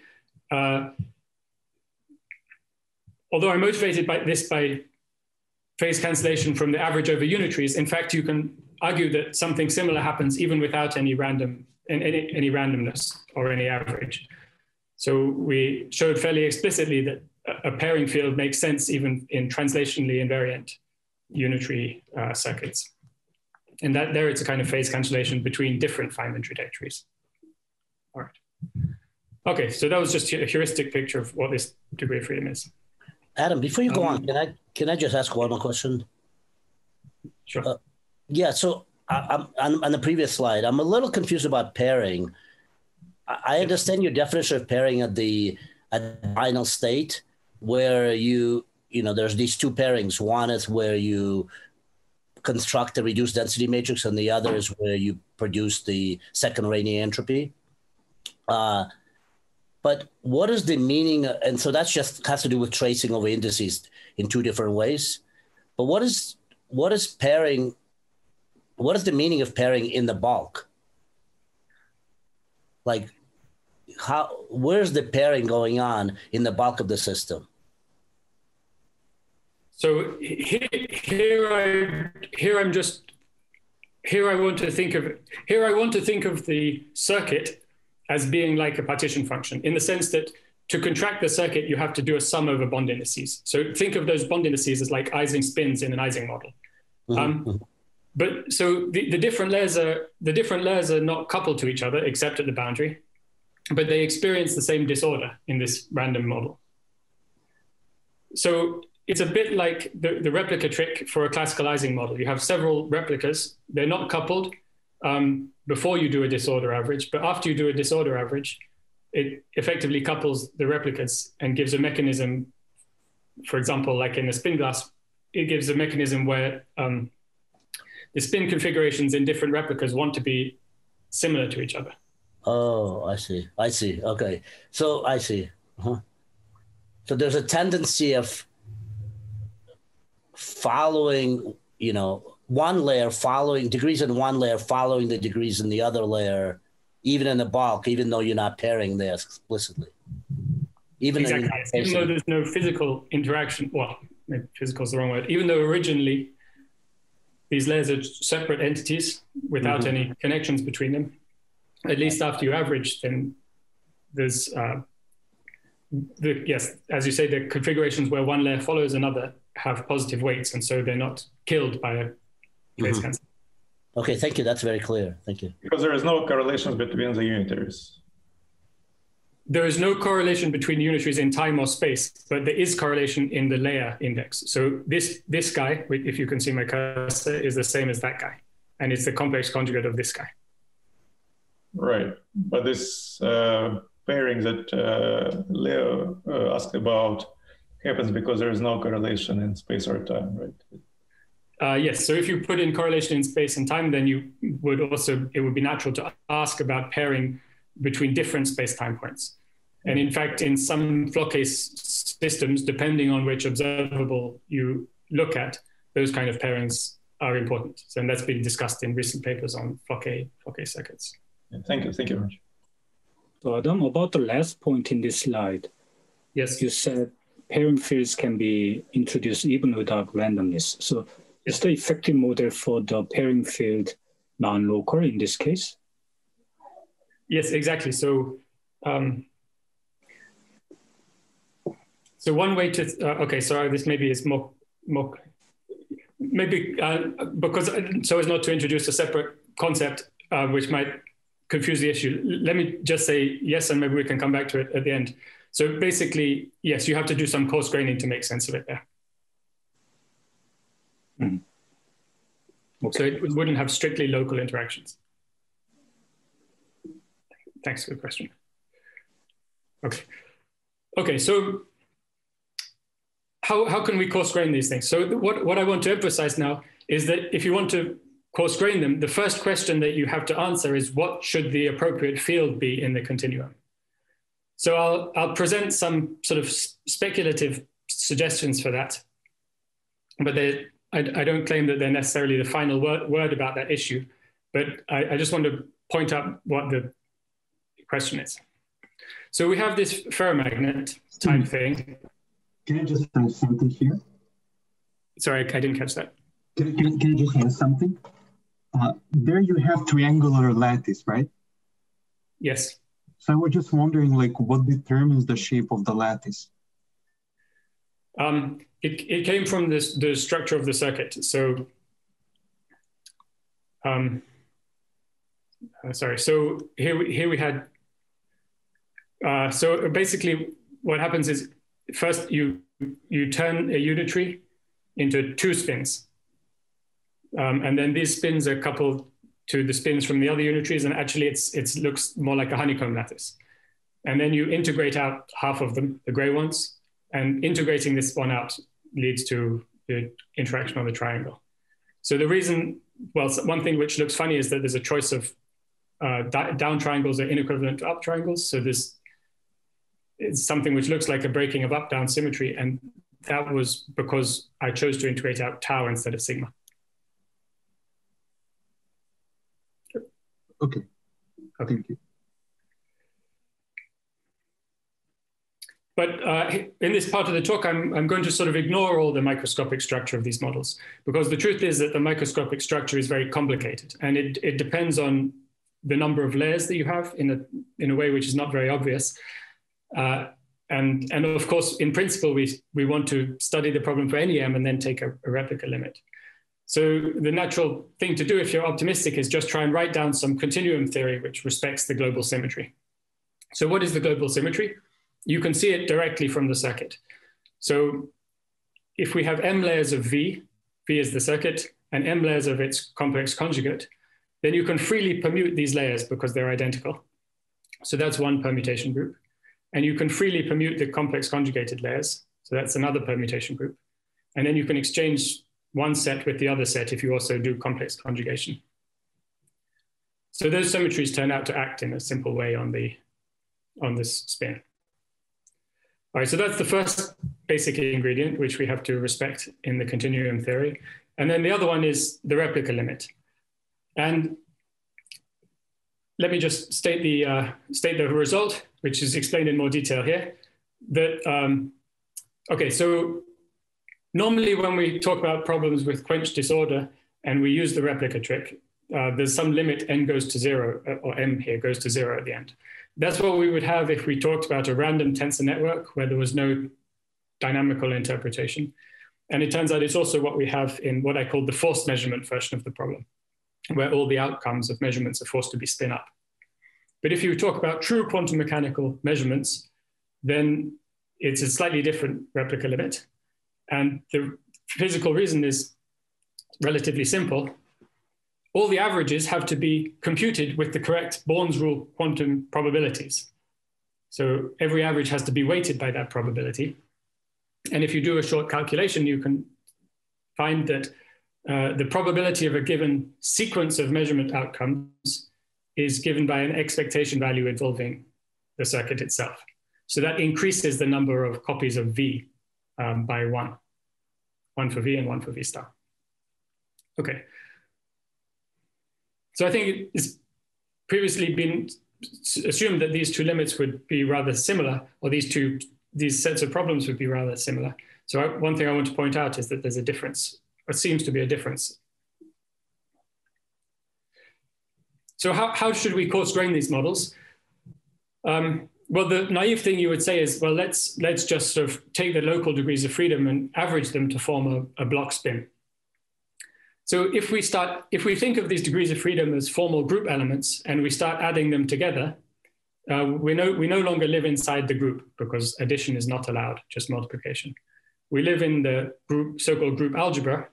Although I'm motivated by phase cancellation from the average over unitaries, in fact, you can argue that something similar happens even without any randomness or any average. So we showed fairly explicitly that a pairing field makes sense even in translationally invariant unitary circuits. And that there it's a kind of phase cancellation between different Feynman trajectories. All right. Okay, so that was just a heuristic picture of what this degree of freedom is. Adam, before you go on, can I just ask one more question? Sure. Yeah, so I'm on the previous slide, I'm a little confused about pairing. I understand your definition of pairing at the final state, where there's these two pairings. One is where you construct a reduced density matrix, and the other is where you produce the second Rayleigh entropy. But what is the meaning? And so that's just has to do with tracing over indices in two different ways. But what is pairing? What is the meaning of pairing in the bulk? Like, where's the pairing going on in the bulk of the system? So here I want to think of the circuit as being like a partition function, in the sense that to contract the circuit, you have to do a sum over bond indices. So think of those bond indices as like Ising spins in an Ising model. But so the different layers are not coupled to each other except at the boundary, but they experience the same disorder in this random model. So it's a bit like the replica trick for a classical Ising model. You have several replicas. They're not coupled before you do a disorder average, but after you do a disorder average, it effectively couples the replicas and gives a mechanism, for example, like in the spin glass, it gives a mechanism where the spin configurations in different replicas want to be similar to each other. Oh, I see. Okay. So I see. So there's a tendency of following, one layer following degrees in one layer, following the degrees in the other layer, even in the bulk, even though you're not pairing there explicitly. Exactly. Even though there's no physical interaction, well, maybe physical is the wrong word, even though originally these layers are separate entities without any connections between them, at least after you average, then there's, yes, as you say, the configurations where one layer follows another have positive weights, and so they're not killed by a phase cancel. Okay, thank you. That's very clear. Thank you. Because there is no correlation between the unitaries. There is no correlation between unitaries in time or space, but there is correlation in the layer index. So this guy, if you can see my cursor, is the same as that guy, and it's the complex conjugate of this guy. Right, but this pairing that Leo asked about happens because there is no correlation in space or time, right? Yes, so if you put in correlation in space and time, then it would be natural to ask about pairing between different space-time points. And in fact, in some Floquet systems, depending on which observable you look at, those kind of pairings are important. So, and that's been discussed in recent papers on Floquet circuits. Thank you very much. So Adam, about the last point in this slide, yes, you said pairing fields can be introduced even without randomness. So is the effective model for the pairing field non-local in this case? Yes, exactly. So, so one way to okay, sorry, this maybe is more maybe because so as not to introduce a separate concept which might confuse the issue. Let me just say yes, and maybe we can come back to it at the end. So basically, yes, you have to do some coarse graining to make sense of it there. Okay. So it wouldn't have strictly local interactions. Thanks for the question. Okay, so how can we coarse grain these things? So what I want to emphasize now is that if you want to coarse grain them, the first question that you have to answer is what should the appropriate field be in the continuum? So I'll present some sort of speculative suggestions for that, but I don't claim that they're necessarily the final word about that issue, but I just want to point out what the question is. So we have this ferromagnet type thing. Can I just add something here? Sorry, I didn't catch that. Can I just add something? There you have triangular lattice, right? Yes. So I was just wondering, like, what determines the shape of the lattice? It came from the structure of the circuit. So, sorry. So here we had. So basically, what happens is first you turn a unitary into two spins, and then these spins are coupled to the spins from the other unitaries, and actually it looks more like a honeycomb lattice. And then you integrate out half of them, the gray ones, and integrating this one out leads to the interaction on the triangle. So the reason, well, one thing which looks funny is that there's a choice of down triangles are inequivalent to up triangles. So this is something which looks like a breaking of up-down symmetry, and that was because I chose to integrate out tau instead of sigma. Okay. Thank you. But in this part of the talk, I'm going to sort of ignore all the microscopic structure of these models, because the truth is that the microscopic structure is very complicated, and it depends on the number of layers that you have in a way which is not very obvious. And of course, in principle, we want to study the problem for any m and then take a replica limit. So the natural thing to do if you're optimistic is just try and write down some continuum theory which respects the global symmetry. So what is the global symmetry? You can see it directly from the circuit. So if we have m layers of V is the circuit, and m layers of its complex conjugate, then you can freely permute these layers because they're identical. So that's one permutation group. And you can freely permute the complex conjugated layers. So that's another permutation group. And then you can exchange one set with the other set if you also do complex conjugation. So those symmetries turn out to act in a simple way on this spin. All right, so that's the first basic ingredient which we have to respect in the continuum theory. And then the other one is the replica limit. And let me just state the result, which is explained in more detail here. That, okay, so normally when we talk about problems with quench disorder and we use the replica trick, there's some limit n goes to 0, or m here goes to 0 at the end. That's what we would have if we talked about a random tensor network where there was no dynamical interpretation. And it turns out it's also what we have in what I call the forced measurement version of the problem, where all the outcomes of measurements are forced to be spin up. But if you talk about true quantum mechanical measurements, then it's a slightly different replica limit. And the physical reason is relatively simple. All the averages have to be computed with the correct Born's rule quantum probabilities. So every average has to be weighted by that probability. And if you do a short calculation, you can find that the probability of a given sequence of measurement outcomes is given by an expectation value involving the circuit itself. So that increases the number of copies of V by one for V and one for V star. Okay. So I think it's previously been assumed that these two limits would be rather similar, or these sets of problems would be rather similar. So one thing I want to point out is that there's a difference, or seems to be a difference. So how should we coarse grain these models? Well, the naive thing you would say is, well, let's just sort of take the local degrees of freedom and average them to form a block spin. So if we think of these degrees of freedom as formal group elements and we start adding them together, we no longer live inside the group because addition is not allowed, just multiplication. We live in the so-called group algebra.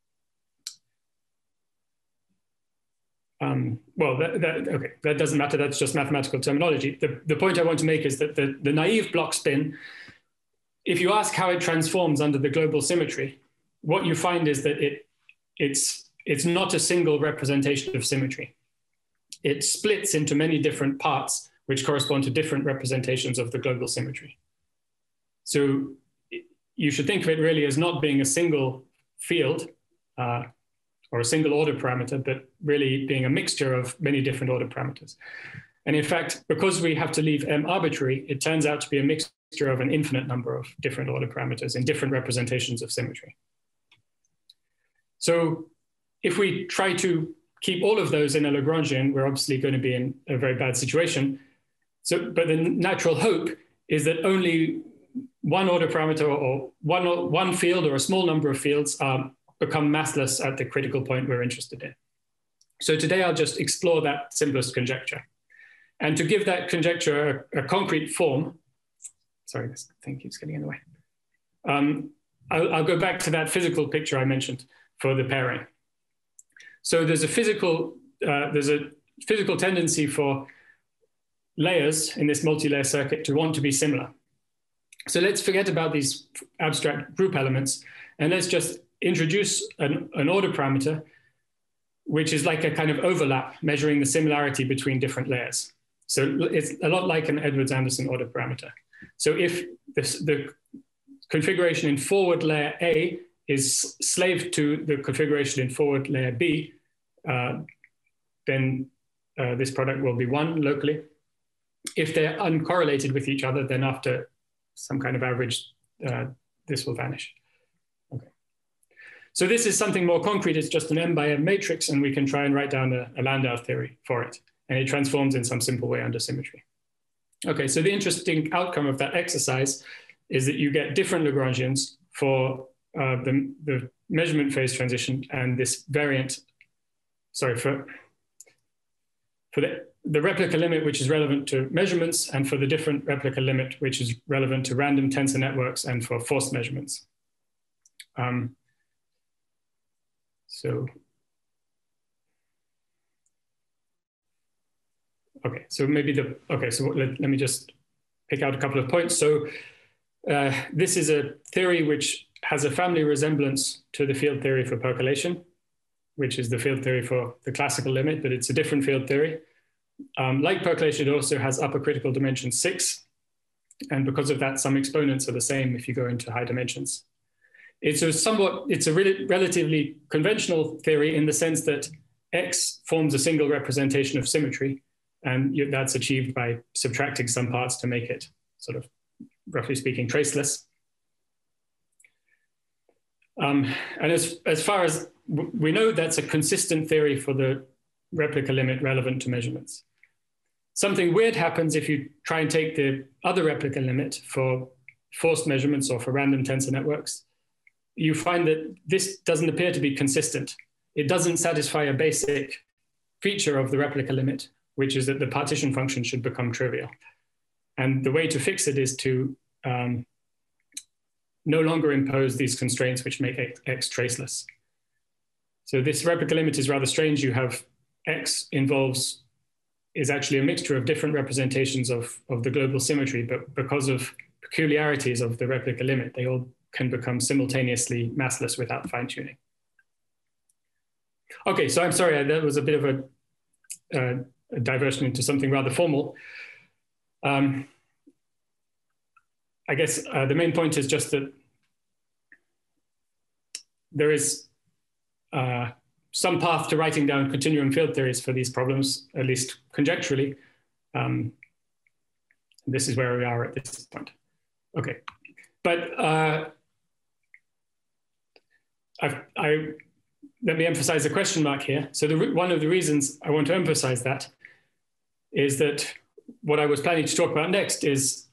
Well, that doesn't matter. That's just mathematical terminology. The point I want to make is that the naive block spin if you ask how it transforms under the global symmetry, what you find is that it's not a single representation of symmetry. It splits into many different parts which correspond to different representations of the global symmetry. So you should think of it really as not being a single field or a single order parameter, but really being a mixture of many different order parameters. And in fact, because we have to leave M arbitrary, it turns out to be a mixture of an infinite number of different order parameters in different representations of symmetry. So if we try to keep all of those in a Lagrangian, we're obviously going to be in a very bad situation. But the natural hope is that only one order parameter or one field or a small number of fields become massless at the critical point we're interested in. So today I'll just explore that simplest conjecture. And to give that conjecture a concrete form, sorry, this thing keeps getting in the way. I'll go back to that physical picture I mentioned for the pairing. So there's a physical tendency for layers in this multi-layer circuit to want to be similar. So let's forget about these abstract group elements, and let's just introduce an order parameter, which is like a kind of overlap measuring the similarity between different layers. So it's a lot like an Edwards-Anderson order parameter. So if the configuration in forward layer A is slave to the configuration in forward layer B, then this product will be 1 locally. If they're uncorrelated with each other, then after some kind of average, this will vanish. Okay. So this is something more concrete. It's just an M by M matrix, and we can try and write down a Landau theory for it. And it transforms in some simple way under symmetry. Okay, so the interesting outcome of that exercise is that you get different Lagrangians for the measurement phase transition and this variant, sorry, for the replica limit, which is relevant to measurements, and for the different replica limit, which is relevant to random tensor networks and for forced measurements. Okay, so let me just pick out a couple of points. So this is a theory which has a family resemblance to the field theory for percolation, which is the field theory for the classical limit, but it's a different field theory. Like percolation, it also has upper critical dimension 6. And because of that, some exponents are the same if you go into high dimensions. It's a really relatively conventional theory in the sense that X forms a single representation of symmetry, and that's achieved by subtracting some parts to make it sort of, roughly speaking, traceless. And as far as we know, that's a consistent theory for the replica limit relevant to measurements. Something weird happens if you try and take the other replica limit for forced measurements or for random tensor networks. You find that this doesn't appear to be consistent. It doesn't satisfy a basic feature of the replica limit, which is that the partition function should become trivial. And the way to fix it is to no longer impose these constraints which make X traceless. So this replica limit is rather strange. You have X is actually a mixture of different representations of the global symmetry, but because of peculiarities of the replica limit, they all can become simultaneously massless without fine tuning. Okay, so I'm sorry, that was a bit of a diversion into something rather formal. I guess the main point is just that there is some path to writing down continuum field theories for these problems, at least conjecturally. This is where we are at this point. Okay, but let me emphasize the question mark here. So one of the reasons I want to emphasize that is that what I was planning to talk about next is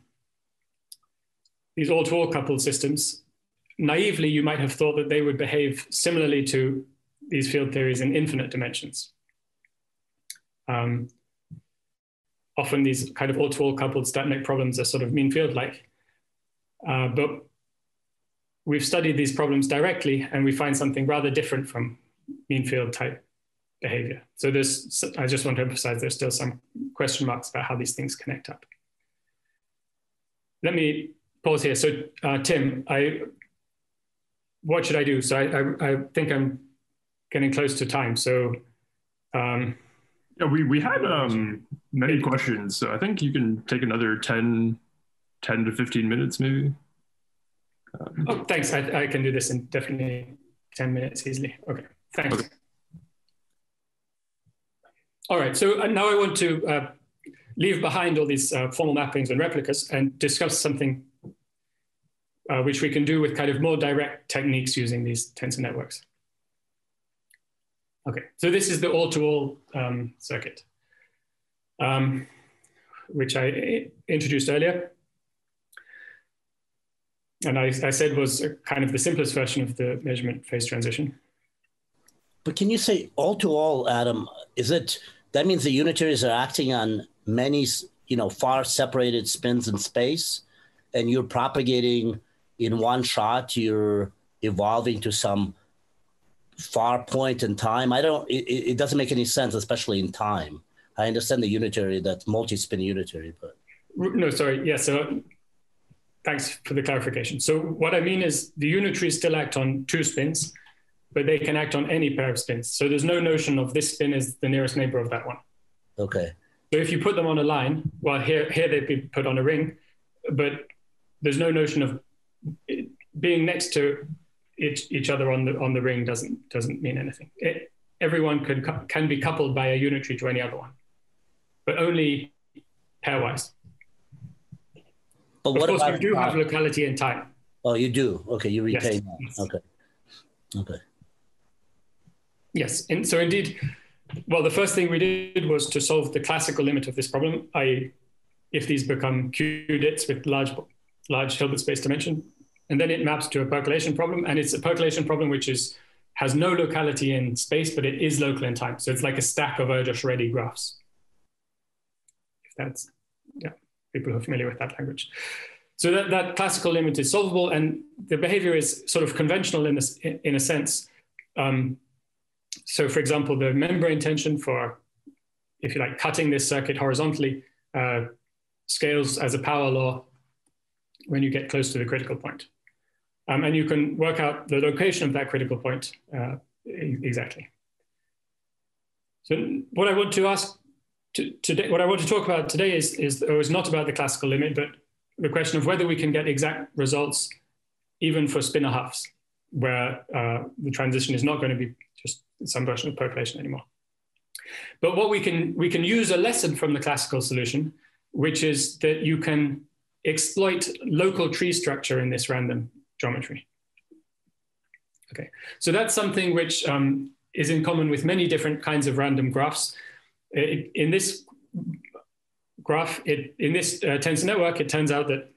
these all-to-all coupled systems. Naively, you might have thought that they would behave similarly to these field theories in infinite dimensions. Often these kind of all-to-all coupled Stattmec problems are sort of mean field-like. But we've studied these problems directly and we find something rather different from mean field type behavior. So I just want to emphasize there's still some question marks about how these things connect up. Let me pause here. So Tim, what should I do? So I think I'm getting close to time. So yeah, we had many questions, so I think you can take another 10 to 15 minutes maybe. Oh, thanks. I can do this in definitely 10 minutes easily. Okay, thanks. Okay. All right, so now I want to leave behind all these formal mappings and replicas and discuss something which we can do with kind of more direct techniques using these tensor networks. Okay, so this is the all-to-all circuit, which I introduced earlier. And I said was kind of the simplest version of the measurement phase transition. But can you say all-to-all, Adam? Is it, that means the unitaries are acting on many, far separated spins in space, and you're propagating in one shot, you're evolving to some far point in time? It doesn't make any sense, especially in time. I understand the unitary, that's multi-spin unitary, but. No, sorry, yeah, so thanks for the clarification. So what I mean is the unitaries still act on two spins, but they can act on any pair of spins. So there's no notion of this spin is the nearest neighbor of that one. Okay. So if you put them on a line, well, here they'd be put on a ring, but there's no notion of being next to each other on the ring doesn't mean anything. Everyone can be coupled by a unitary to any other one, but only pairwise. But what of course, you do have locality and time. Oh, you do? Okay, you retain yes. that. Yes. Okay. Yes, and so indeed, well, the first thing we did was to solve the classical limit of this problem, i.e. if these become qubits with large Hilbert space dimension, and then it maps to a percolation problem, and it's a percolation problem which has no locality in space, but it is local in time. So it's like a stack of Erdős-Reddy graphs. If that's, yeah, people who are familiar with that language. So that classical limit is solvable, and the behavior is sort of conventional in a sense. So for example, the membrane tension for, if you like, cutting this circuit horizontally scales as a power law when you get close to the critical point. And you can work out the location of that critical point exactly. So what I want to ask today, what I want to talk about today is not about the classical limit, but the question of whether we can get exact results even for spinor halves, where the transition is not going to be just some version of percolation anymore. But what we can use a lesson from the classical solution, which is that you can exploit local tree structure in this random geometry. Okay, so that's something which is in common with many different kinds of random graphs. In this graph, in this tensor network, it turns out that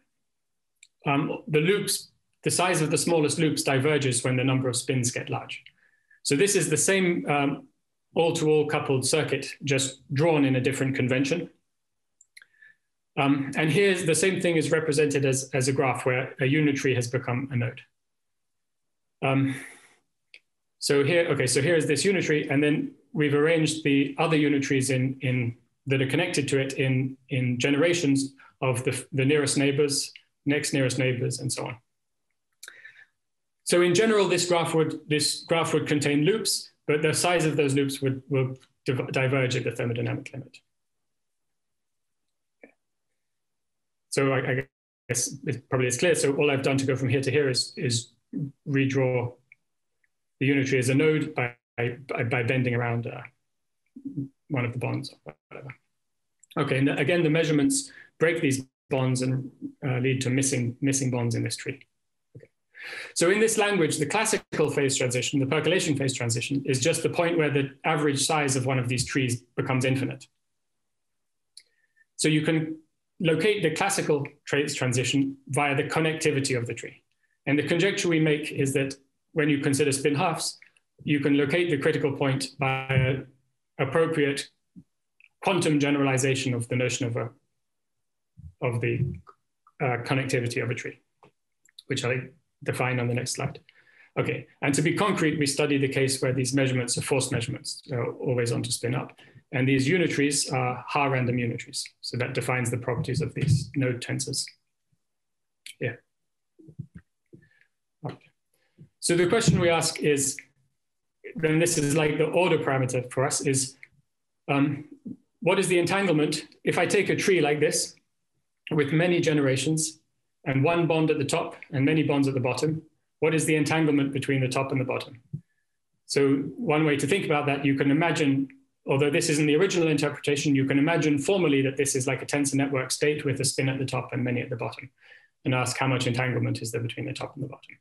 the size of the smallest loops diverges when the number of spins get large. So this is the same all-to-all coupled circuit, just drawn in a different convention. And here's the same thing is represented as a graph where a unitary has become a node. So here is this unitary, and then we've arranged the other unitaries that are connected to it in generations of the nearest neighbors, next nearest neighbors, and so on. So in general, this graph would contain loops, but the size of those loops will diverge at the thermodynamic limit. So I guess it probably is clear. So all I've done to go from here to here is redraw the unitary as a node by bending around one of the bonds or whatever. Okay, and again, the measurements break these bonds and lead to missing bonds in this tree. Okay. So in this language, the classical phase transition, the percolation phase transition, is just the point where the average size of one of these trees becomes infinite. So you can locate the classical phase transition via the connectivity of the tree. And the conjecture we make is that when you consider spin halves, you can locate the critical point by an appropriate quantum generalization of the notion of the connectivity of a tree, which I define on the next slide. Okay, and to be concrete, we study the case where these measurements are forced measurements, so always on to spin up. And these unitaries are Haar random unitaries. So that defines the properties of these node tensors. Yeah. Okay. So the question we ask is, then this is like the order parameter for us, is what is the entanglement if I take a tree like this with many generations and one bond at the top and many bonds at the bottom? What is the entanglement between the top and the bottom? So one way to think about that, you can imagine, although this isn't the original interpretation, you can imagine formally that this is like a tensor network state with a spin at the top and many at the bottom, and ask how much entanglement is there between the top and the bottom.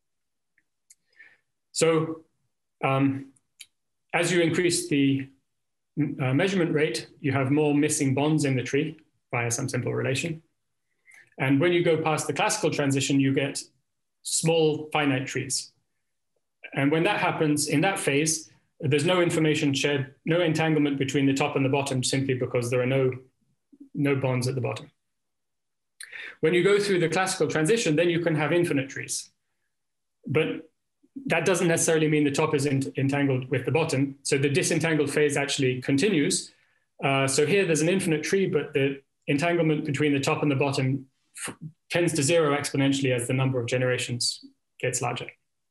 So as you increase the measurement rate, you have more missing bonds in the tree via some simple relation. And when you go past the classical transition, you get small finite trees. And when that happens in that phase, there's no information shared, no entanglement between the top and the bottom, simply because there are no bonds at the bottom. When you go through the classical transition, then you can have infinite trees. But that doesn't necessarily mean the top is entangled with the bottom. So the disentangled phase actually continues. So here there's an infinite tree, but the entanglement between the top and the bottom tends to zero exponentially as the number of generations gets larger.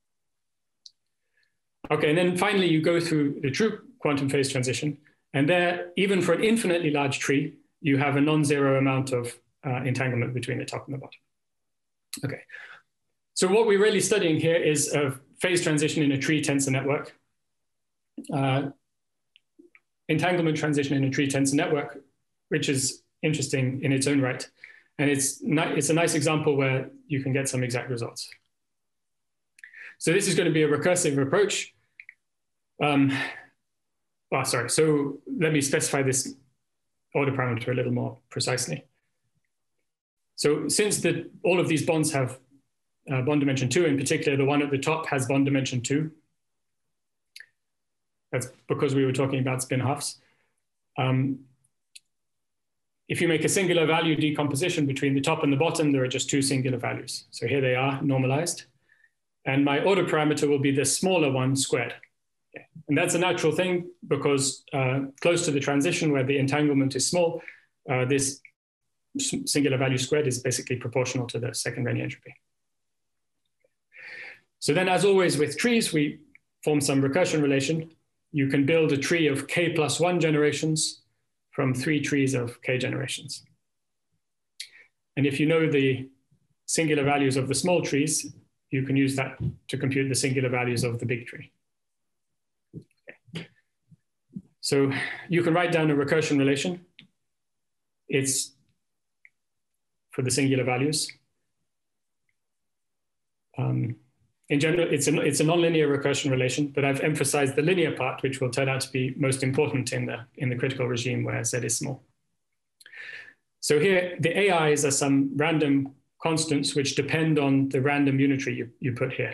Okay, and then finally you go through the true quantum phase transition, and there, even for an infinitely large tree, you have a non-zero amount of entanglement between the top and the bottom. Okay, so what we're really studying here is a phase transition in a tree tensor network. Entanglement transition in a tree tensor network, which is interesting in its own right. And it's a nice example where you can get some exact results. So this is going to be a recursive approach. So let me specify this order parameter a little more precisely. So since all of these bonds have bond dimension 2, in particular, the one at the top has bond dimension 2. That's because we were talking about spin halves. If you make a singular value decomposition between the top and the bottom, there are just 2 singular values. So here they are normalized. And my order parameter will be the smaller one squared. Okay. And that's a natural thing because close to the transition where the entanglement is small, this singular value squared is basically proportional to the second Renyi entropy. So then, as always with trees, we form some recursion relation. You can build a tree of k plus 1 generations from 3 trees of k generations. And if you know the singular values of the small trees, you can use that to compute the singular values of the big tree. Okay. So you can write down a recursion relation. It's for the singular values. In general, it's a nonlinear recursion relation, but I've emphasized the linear part, which will turn out to be most important in the critical regime where Z is small. So here, the AIs are some random constants which depend on the random unitary you put here.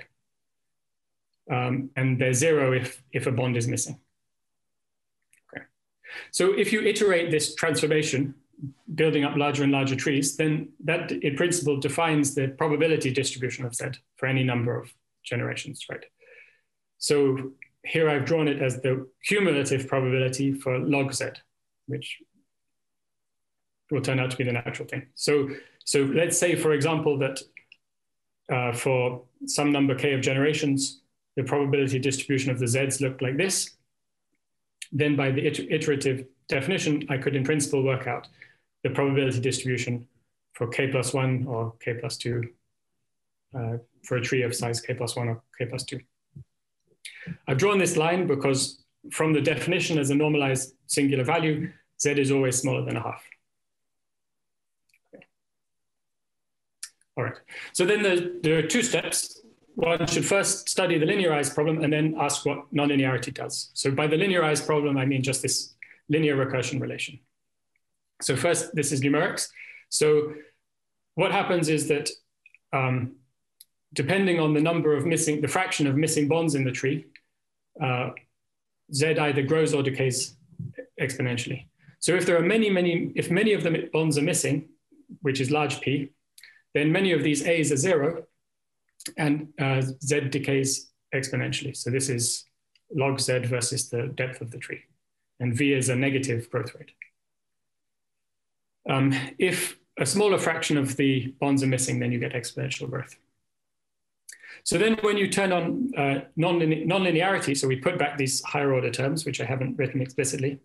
And they're 0 if a bond is missing. Okay. So if you iterate this transformation, building up larger and larger trees, then that in principle defines the probability distribution of Z for any number of generations, right? So here I've drawn it as the cumulative probability for log Z, which will turn out to be the natural thing. So let's say, for example, that for some number k of generations, the probability distribution of the Zs looked like this. Then by the iterative definition, I could in principle work out the probability distribution for k plus 1 or k plus 2 for a tree of size k plus 1 or k plus 2. I've drawn this line because from the definition as a normalized singular value, Z is always smaller than a half. Okay. All right, so then there are 2 steps. One should first study the linearized problem and then ask what nonlinearity does. So by the linearized problem, I mean just this linear recursion relation. So first, this is numerics. So what happens is that depending on the number of the fraction of missing bonds in the tree, Z either grows or decays exponentially. So if there are if many of the bonds are missing, which is large P, then many of these A's are 0, and Z decays exponentially. So this is log Z versus the depth of the tree. And V is a negative growth rate. If a smaller fraction of the bonds are missing, then you get exponential growth. So then when you turn on nonlinearity, so we put back these higher order terms, which I haven't written explicitly,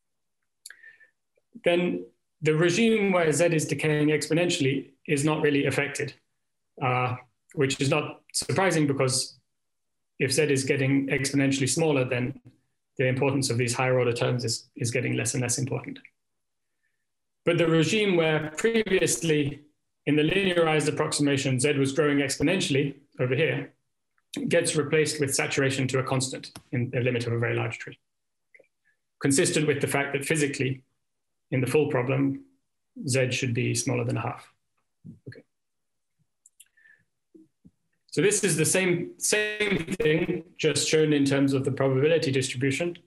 then the regime where Z is decaying exponentially is not really affected, which is not surprising because if Z is getting exponentially smaller, then the importance of these higher order terms is getting less and less important. But the regime where previously in the linearized approximation, Z was growing exponentially over here, gets replaced with saturation to a constant in the limit of a very large tree. Consistent with the fact that physically, in the full problem, Z should be smaller than a half. Okay. So this is the same thing, just shown in terms of the probability distribution.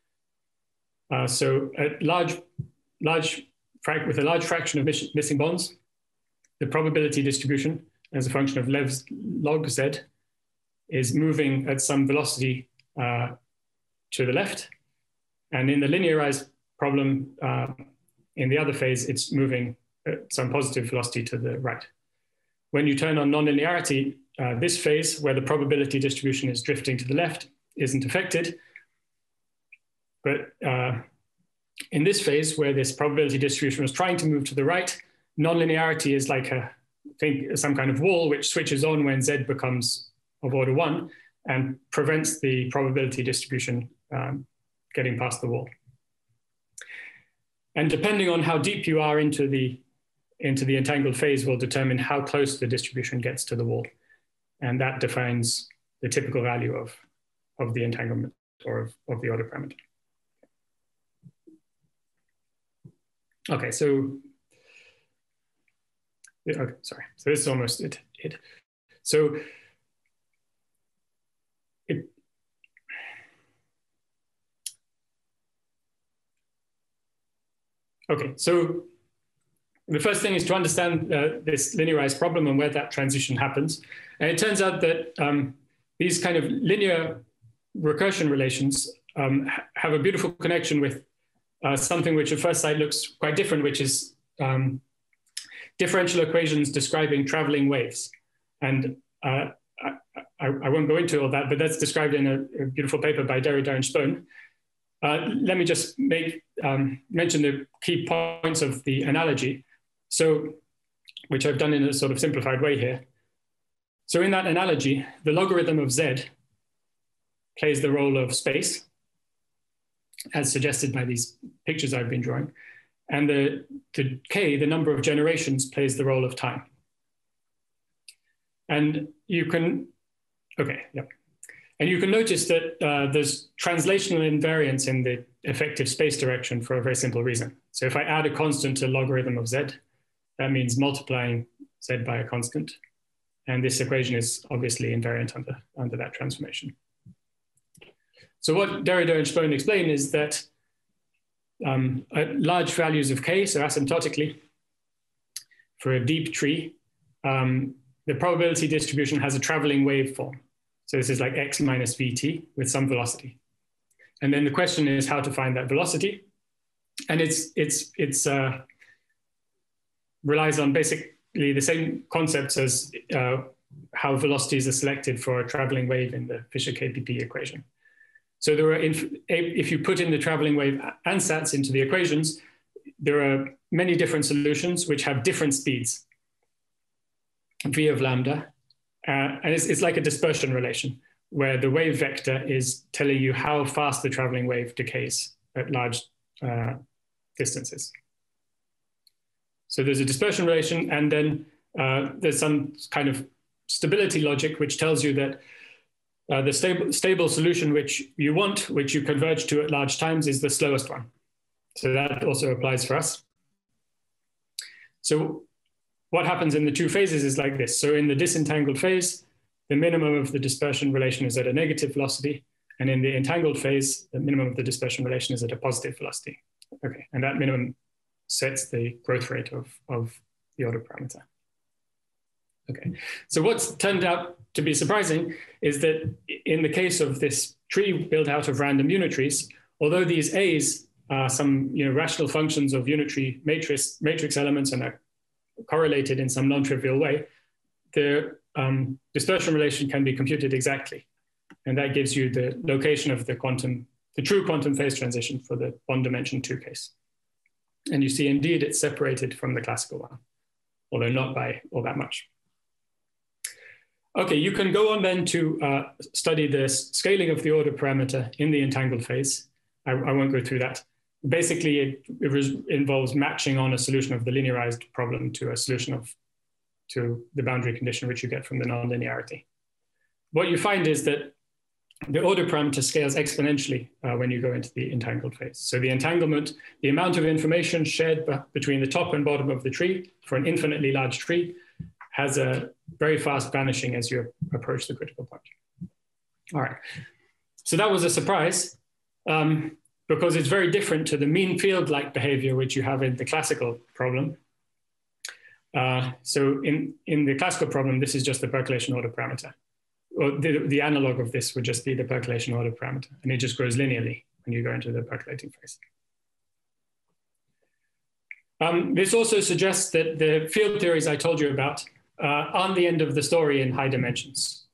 So with a large fraction of missing bonds, the probability distribution as a function of log Z is moving at some velocity to the left. And in the linearized problem, in the other phase, it's moving at some positive velocity to the right. When you turn on nonlinearity, this phase where the probability distribution is drifting to the left isn't affected. But in this phase where this probability distribution was trying to move to the right, nonlinearity is like some kind of wall which switches on when Z becomes of order 1 and prevents the probability distribution getting past the wall. And depending on how deep you are into the entangled phase will determine how close the distribution gets to the wall. And that defines the typical value of the entanglement or of the order parameter. Okay, so, okay, sorry. So this is almost it. So, okay, so the first thing is to understand this linearized problem and where that transition happens. And it turns out that these kind of linear recursion relations have a beautiful connection with something which at first sight looks quite different, which is differential equations describing traveling waves. And I won't go into all that, but that's described in a beautiful paper by Derrida and Spohn. Let me just mention the key points of the analogy. So, which I've done in a sort of simplified way here. So in that analogy, the logarithm of Z plays the role of space, as suggested by these pictures I've been drawing. And the K, the number of generations, plays the role of time. And you can, okay, yep. And you can notice that there's translational invariance in the effective space direction for a very simple reason. So if I add a constant to logarithm of Z, that means multiplying Z by a constant. And this equation is obviously invariant under that transformation. So what Derrida and Spohn explain is that at large values of K, so asymptotically, for a deep tree, the probability distribution has a traveling wave form. So this is like x minus vt with some velocity. And then the question is how to find that velocity. And it's relies on basically the same concepts as how velocities are selected for a traveling wave in the Fisher-KPP equation. So there are, if you put in the traveling wave ansatz into the equations, there are many different solutions which have different speeds, v of lambda. And it's like a dispersion relation where the wave vector is telling you how fast the traveling wave decays at large distances. So there's a dispersion relation, and then there's some kind of stability logic which tells you that the stable solution which you want, which you converge to at large times, is the slowest one. So that also applies for us. So what happens in the two phases is like this. So in the disentangled phase, the minimum of the dispersion relation is at a negative velocity. And in the entangled phase, the minimum of the dispersion relation is at a positive velocity. Okay, and that minimum sets the growth rate of the order parameter. Okay, so what's turned out to be surprising is that in the case of this tree built out of random unitaries, although these A's are some rational functions of unitary matrix elements and are correlated in some non-trivial way, the dispersion relation can be computed exactly. And that gives you the location of the true quantum phase transition for the bond dimension 2 case. And you see, indeed, it's separated from the classical one, although not by all that much. Okay, you can go on then to study the scaling of the order parameter in the entangled phase. I won't go through that. Basically, it involves matching on a solution of the linearized problem to a solution to the boundary condition, which you get from the nonlinearity. What you find is that the order parameter scales exponentially when you go into the entangled phase. So the entanglement, the amount of information shared between the top and bottom of the tree for an infinitely large tree has a very fast vanishing as you approach the critical point. All right, so that was a surprise because it's very different to the mean field-like behavior which you have in the classical problem. So in the classical problem, this is just the percolation order parameter. Or the analog of this would just be the percolation order parameter, and it just grows linearly when you go into the percolating phase. This also suggests that the field theories I told you about aren't the end of the story in high dimensions.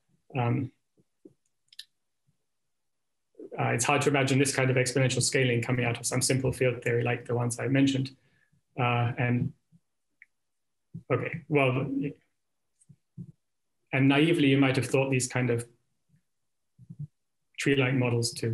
It's hard to imagine this kind of exponential scaling coming out of some simple field theory like the ones I mentioned. And naively, you might have thought these kind of tree-like models to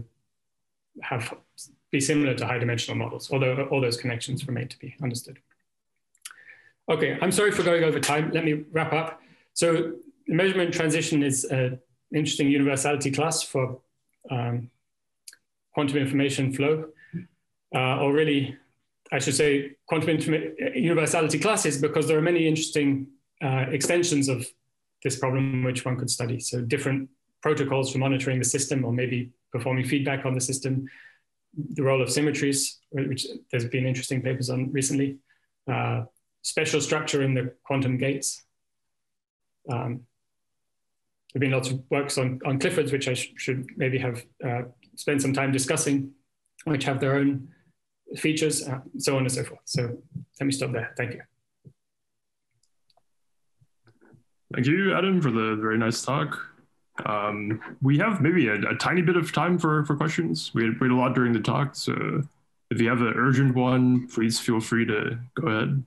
be similar to high-dimensional models, although all those connections remain to be understood. Okay, I'm sorry for going over time. Let me wrap up. So the measurement transition is an interesting universality class for quantum information flow, or really, I should say quantum universality classes, because there are many interesting extensions of this problem which one could study. So different protocols for monitoring the system, or maybe performing feedback on the system, the role of symmetries, which there's been interesting papers on recently, special structure in the quantum gates. There have been lots of works on Cliffords, which I should maybe have spent some time discussing, which have their own features, so on and so forth. So let me stop there. Thank you. Thank you, Adam, for the very nice talk. We have maybe a tiny bit of time for questions. We had a lot during the talk, so if you have an urgent one, please feel free to go ahead.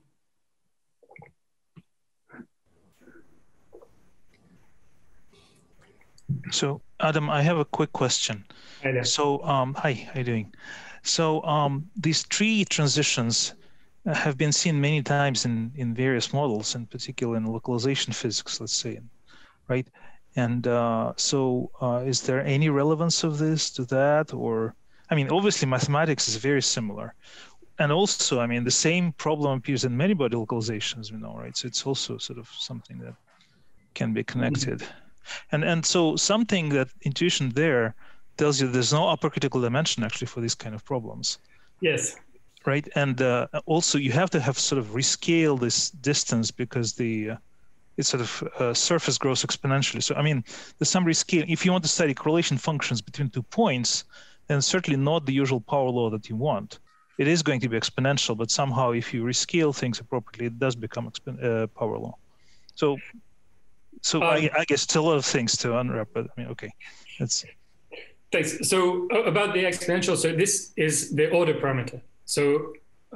So, Adam, I have a quick question. Hi there. So, hi, how are you doing? So, these tree transitions have been seen many times in various models, in particular in localization physics, let's say, right? And is there any relevance of this to that? Or, I mean, obviously mathematics is very similar. And also, I mean, the same problem appears in many body localizations, we know, right? So it's also sort of something that can be connected. And so something that intuition there tells you there's no upper critical dimension actually for these kind of problems. Yes. Right. And also you have to have sort of rescale this distance because it's sort of surface grows exponentially. So, I mean, there's some rescale. If you want to study correlation functions between 2 points, then certainly not the usual power law that you want. It is going to be exponential, but somehow if you rescale things appropriately, it does become power law. So I guess it's a lot of things to unwrap, but I mean, okay, that's. Thanks. So about the exponential, so this is the order parameter. So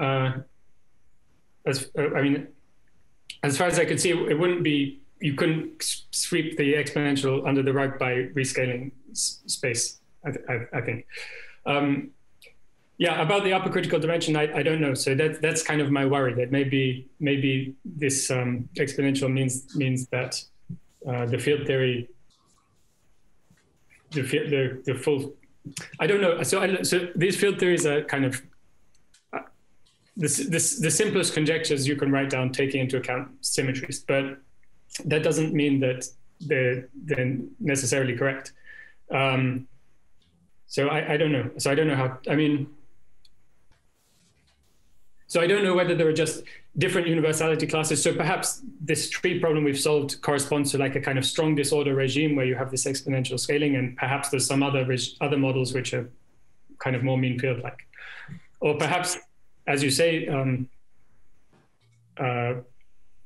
as far as I could see, it wouldn't be, you couldn't sweep the exponential under the rug by rescaling space, I think. Yeah, about the upper critical dimension, I don't know. So that's kind of my worry, that maybe this exponential means that the field theory, the full, I don't know. So these field theories are kind of the simplest conjectures you can write down, taking into account symmetries, but that doesn't mean that they're necessarily correct. So I don't know. So I don't know how. I mean. So I don't know whether there are just different universality classes. So perhaps this tree problem we've solved corresponds to like a kind of strong disorder regime where you have this exponential scaling, and perhaps there's some other models which are kind of more mean field-like. Or perhaps, as you say,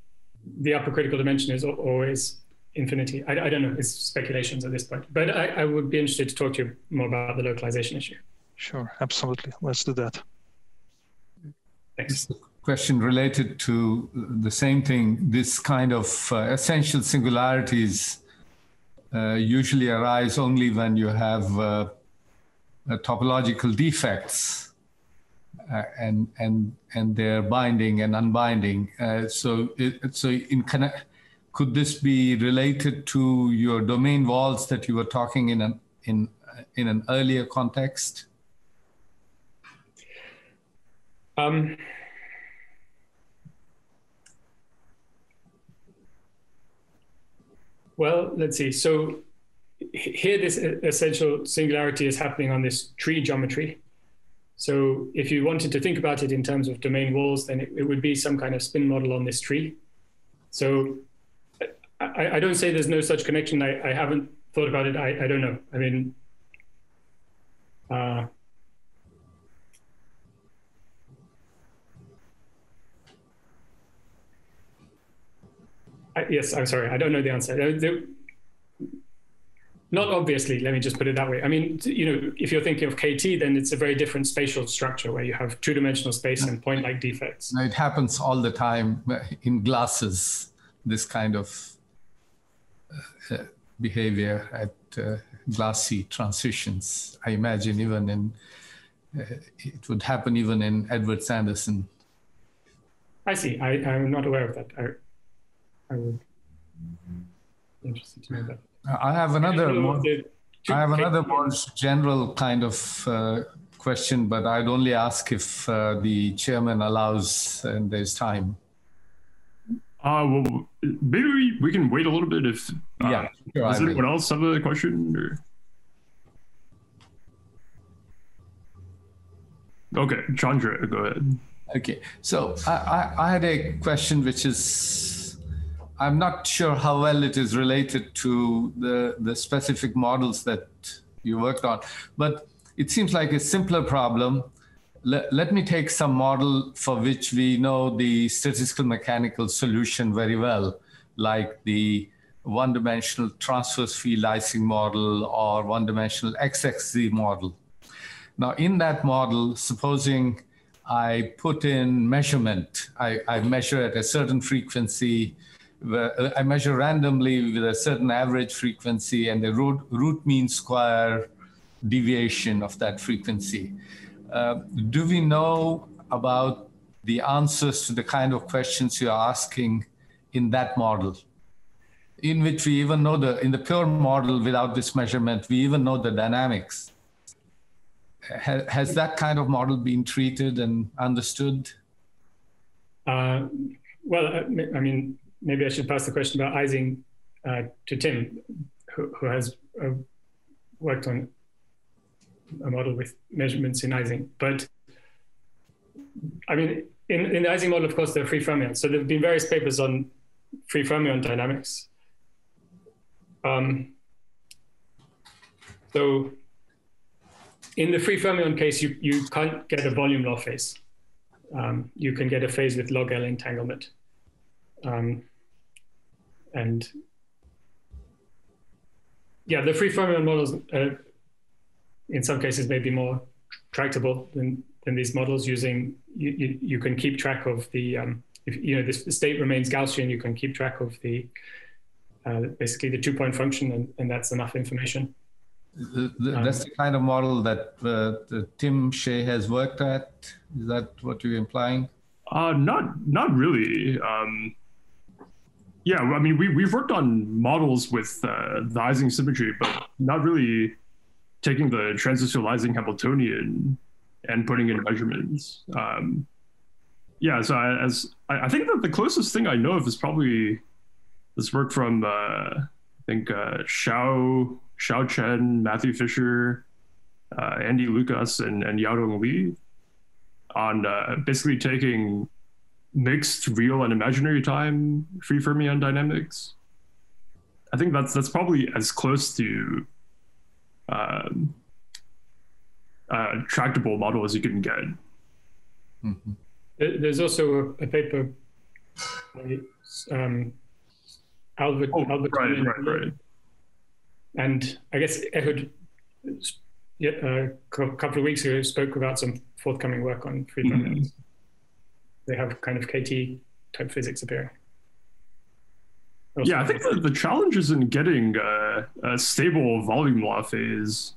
the upper critical dimension is always infinity. I don't know, it's speculations at this point, but I would be interested to talk to you more about the localization issue. Sure, absolutely. Let's do that. Thanks. Question related to the same thing. This kind of essential singularities usually arise only when you have topological defects and they're binding and unbinding. Could this be related to your domain walls that you were talking in an earlier context? Well, let's see. So here, this essential singularity is happening on this tree geometry. So if you wanted to think about it in terms of domain walls, then it would be some kind of spin model on this tree. So I don't say there's no such connection. I haven't thought about it. I don't know. I mean, yes, I'm sorry. I don't know the answer. Not obviously, let me just put it that way. I mean, if you're thinking of KT, then it's a very different spatial structure where you have two-dimensional space and point-like defects. It happens all the time in glasses, this kind of behavior at glassy transitions. I imagine it would happen even in Edwards-Anderson. I see. I'm not aware of that. I would be interested to know that. I have another more general kind of question, but I'd only ask if the chairman allows and there's time. Well, maybe we can wait a little bit if. Yeah. Sure, does anyone else have a question? Or? Okay, Chandra, go ahead. Okay, so I had a question which is, I'm not sure how well it is related to the specific models that you worked on, but it seems like a simpler problem. Let me take some model for which we know the statistical mechanical solution very well, like the one-dimensional transverse field Ising model or one-dimensional XXZ model. Now, in that model, supposing I put in measurement, I measure at a certain frequency, I measure randomly with a certain average frequency and the root mean square deviation of that frequency. Do we know about the answers to the kind of questions you're asking in that model? In which we even know in the pure model without this measurement, we even know the dynamics. Has that kind of model been treated and understood? Well, I mean, maybe I should pass the question about Ising to Tim, who has worked on a model with measurements in Ising. But I mean, in the Ising model, of course, there are free fermions. So there have been various papers on free fermion dynamics. So in the free fermion case, you can't get a volume law phase. You can get a phase with log L entanglement. And yeah, the free fermion models in some cases may be more tractable than these models. Using you can keep track of the if the state remains Gaussian, you can keep track of the basically the 2-point function, and that's enough information. That's the kind of model that Tim Shea has worked at. Is that what you're implying? Not really. Yeah, I mean, we've worked on models with the Ising symmetry, but not really taking the transitional Ising Hamiltonian and putting in measurements. Yeah, so I think that the closest thing I know of is probably this work from I think Xiao Chen, Matthew Fisher, Andy Lucas, and Yaodong Li on basically taking mixed real and imaginary time free fermion dynamics. I think that's probably as close to a tractable model as you can get. Mm-hmm. There's also a paper by Albert. Right. And I guess Ehud, a couple of weeks ago, spoke about some forthcoming work on free fermions. They have kind of KT type physics appearing. Yeah, I think the challenge is in getting a stable volume law phase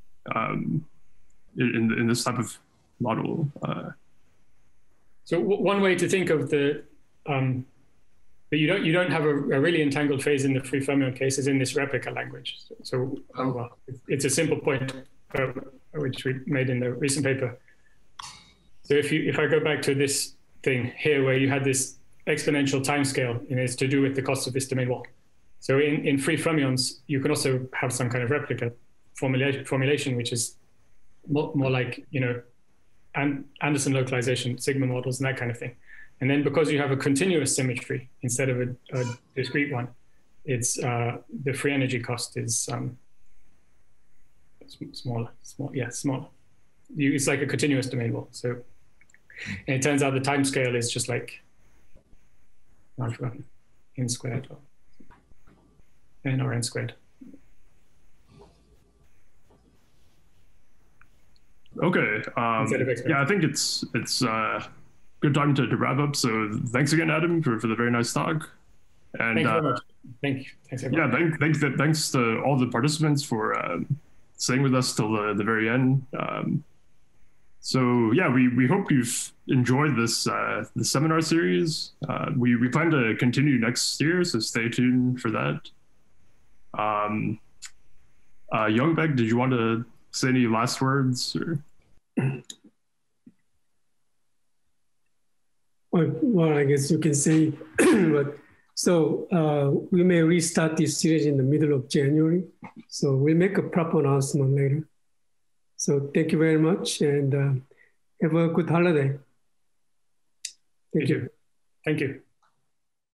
in this type of model. So one way to think of that you don't have a really entangled phase in the free fermion case is in this replica language. So well, it's a simple point which we made in the recent paper. So if I go back to this thing here where you had this exponential timescale, and it's to do with the cost of this domain wall. So in free fermions, you can also have some kind of replica formulation, which is more like, Anderson localization, sigma models, and that kind of thing. And then because you have a continuous symmetry instead of a discrete one, it's the free energy cost is smaller. It's like a continuous domain wall. So, and it turns out the time scale is just like, I've forgotten, n squared or n squared. Okay. Yeah, I think it's good time to wrap up. So thanks again, Adam, for the very nice talk. And thank you very much. Thank you. Thanks, everyone. Yeah, thanks to all the participants for staying with us till the very end. So yeah, we hope you've enjoyed this the seminar series. We plan to continue next year, so stay tuned for that. Youngbek, did you want to say any last words? Or? Well, I guess you can say, but so we may restart this series in the middle of January. So we'll make a proper announcement later. So thank you very much, and have a good holiday. Thank you. Thank you.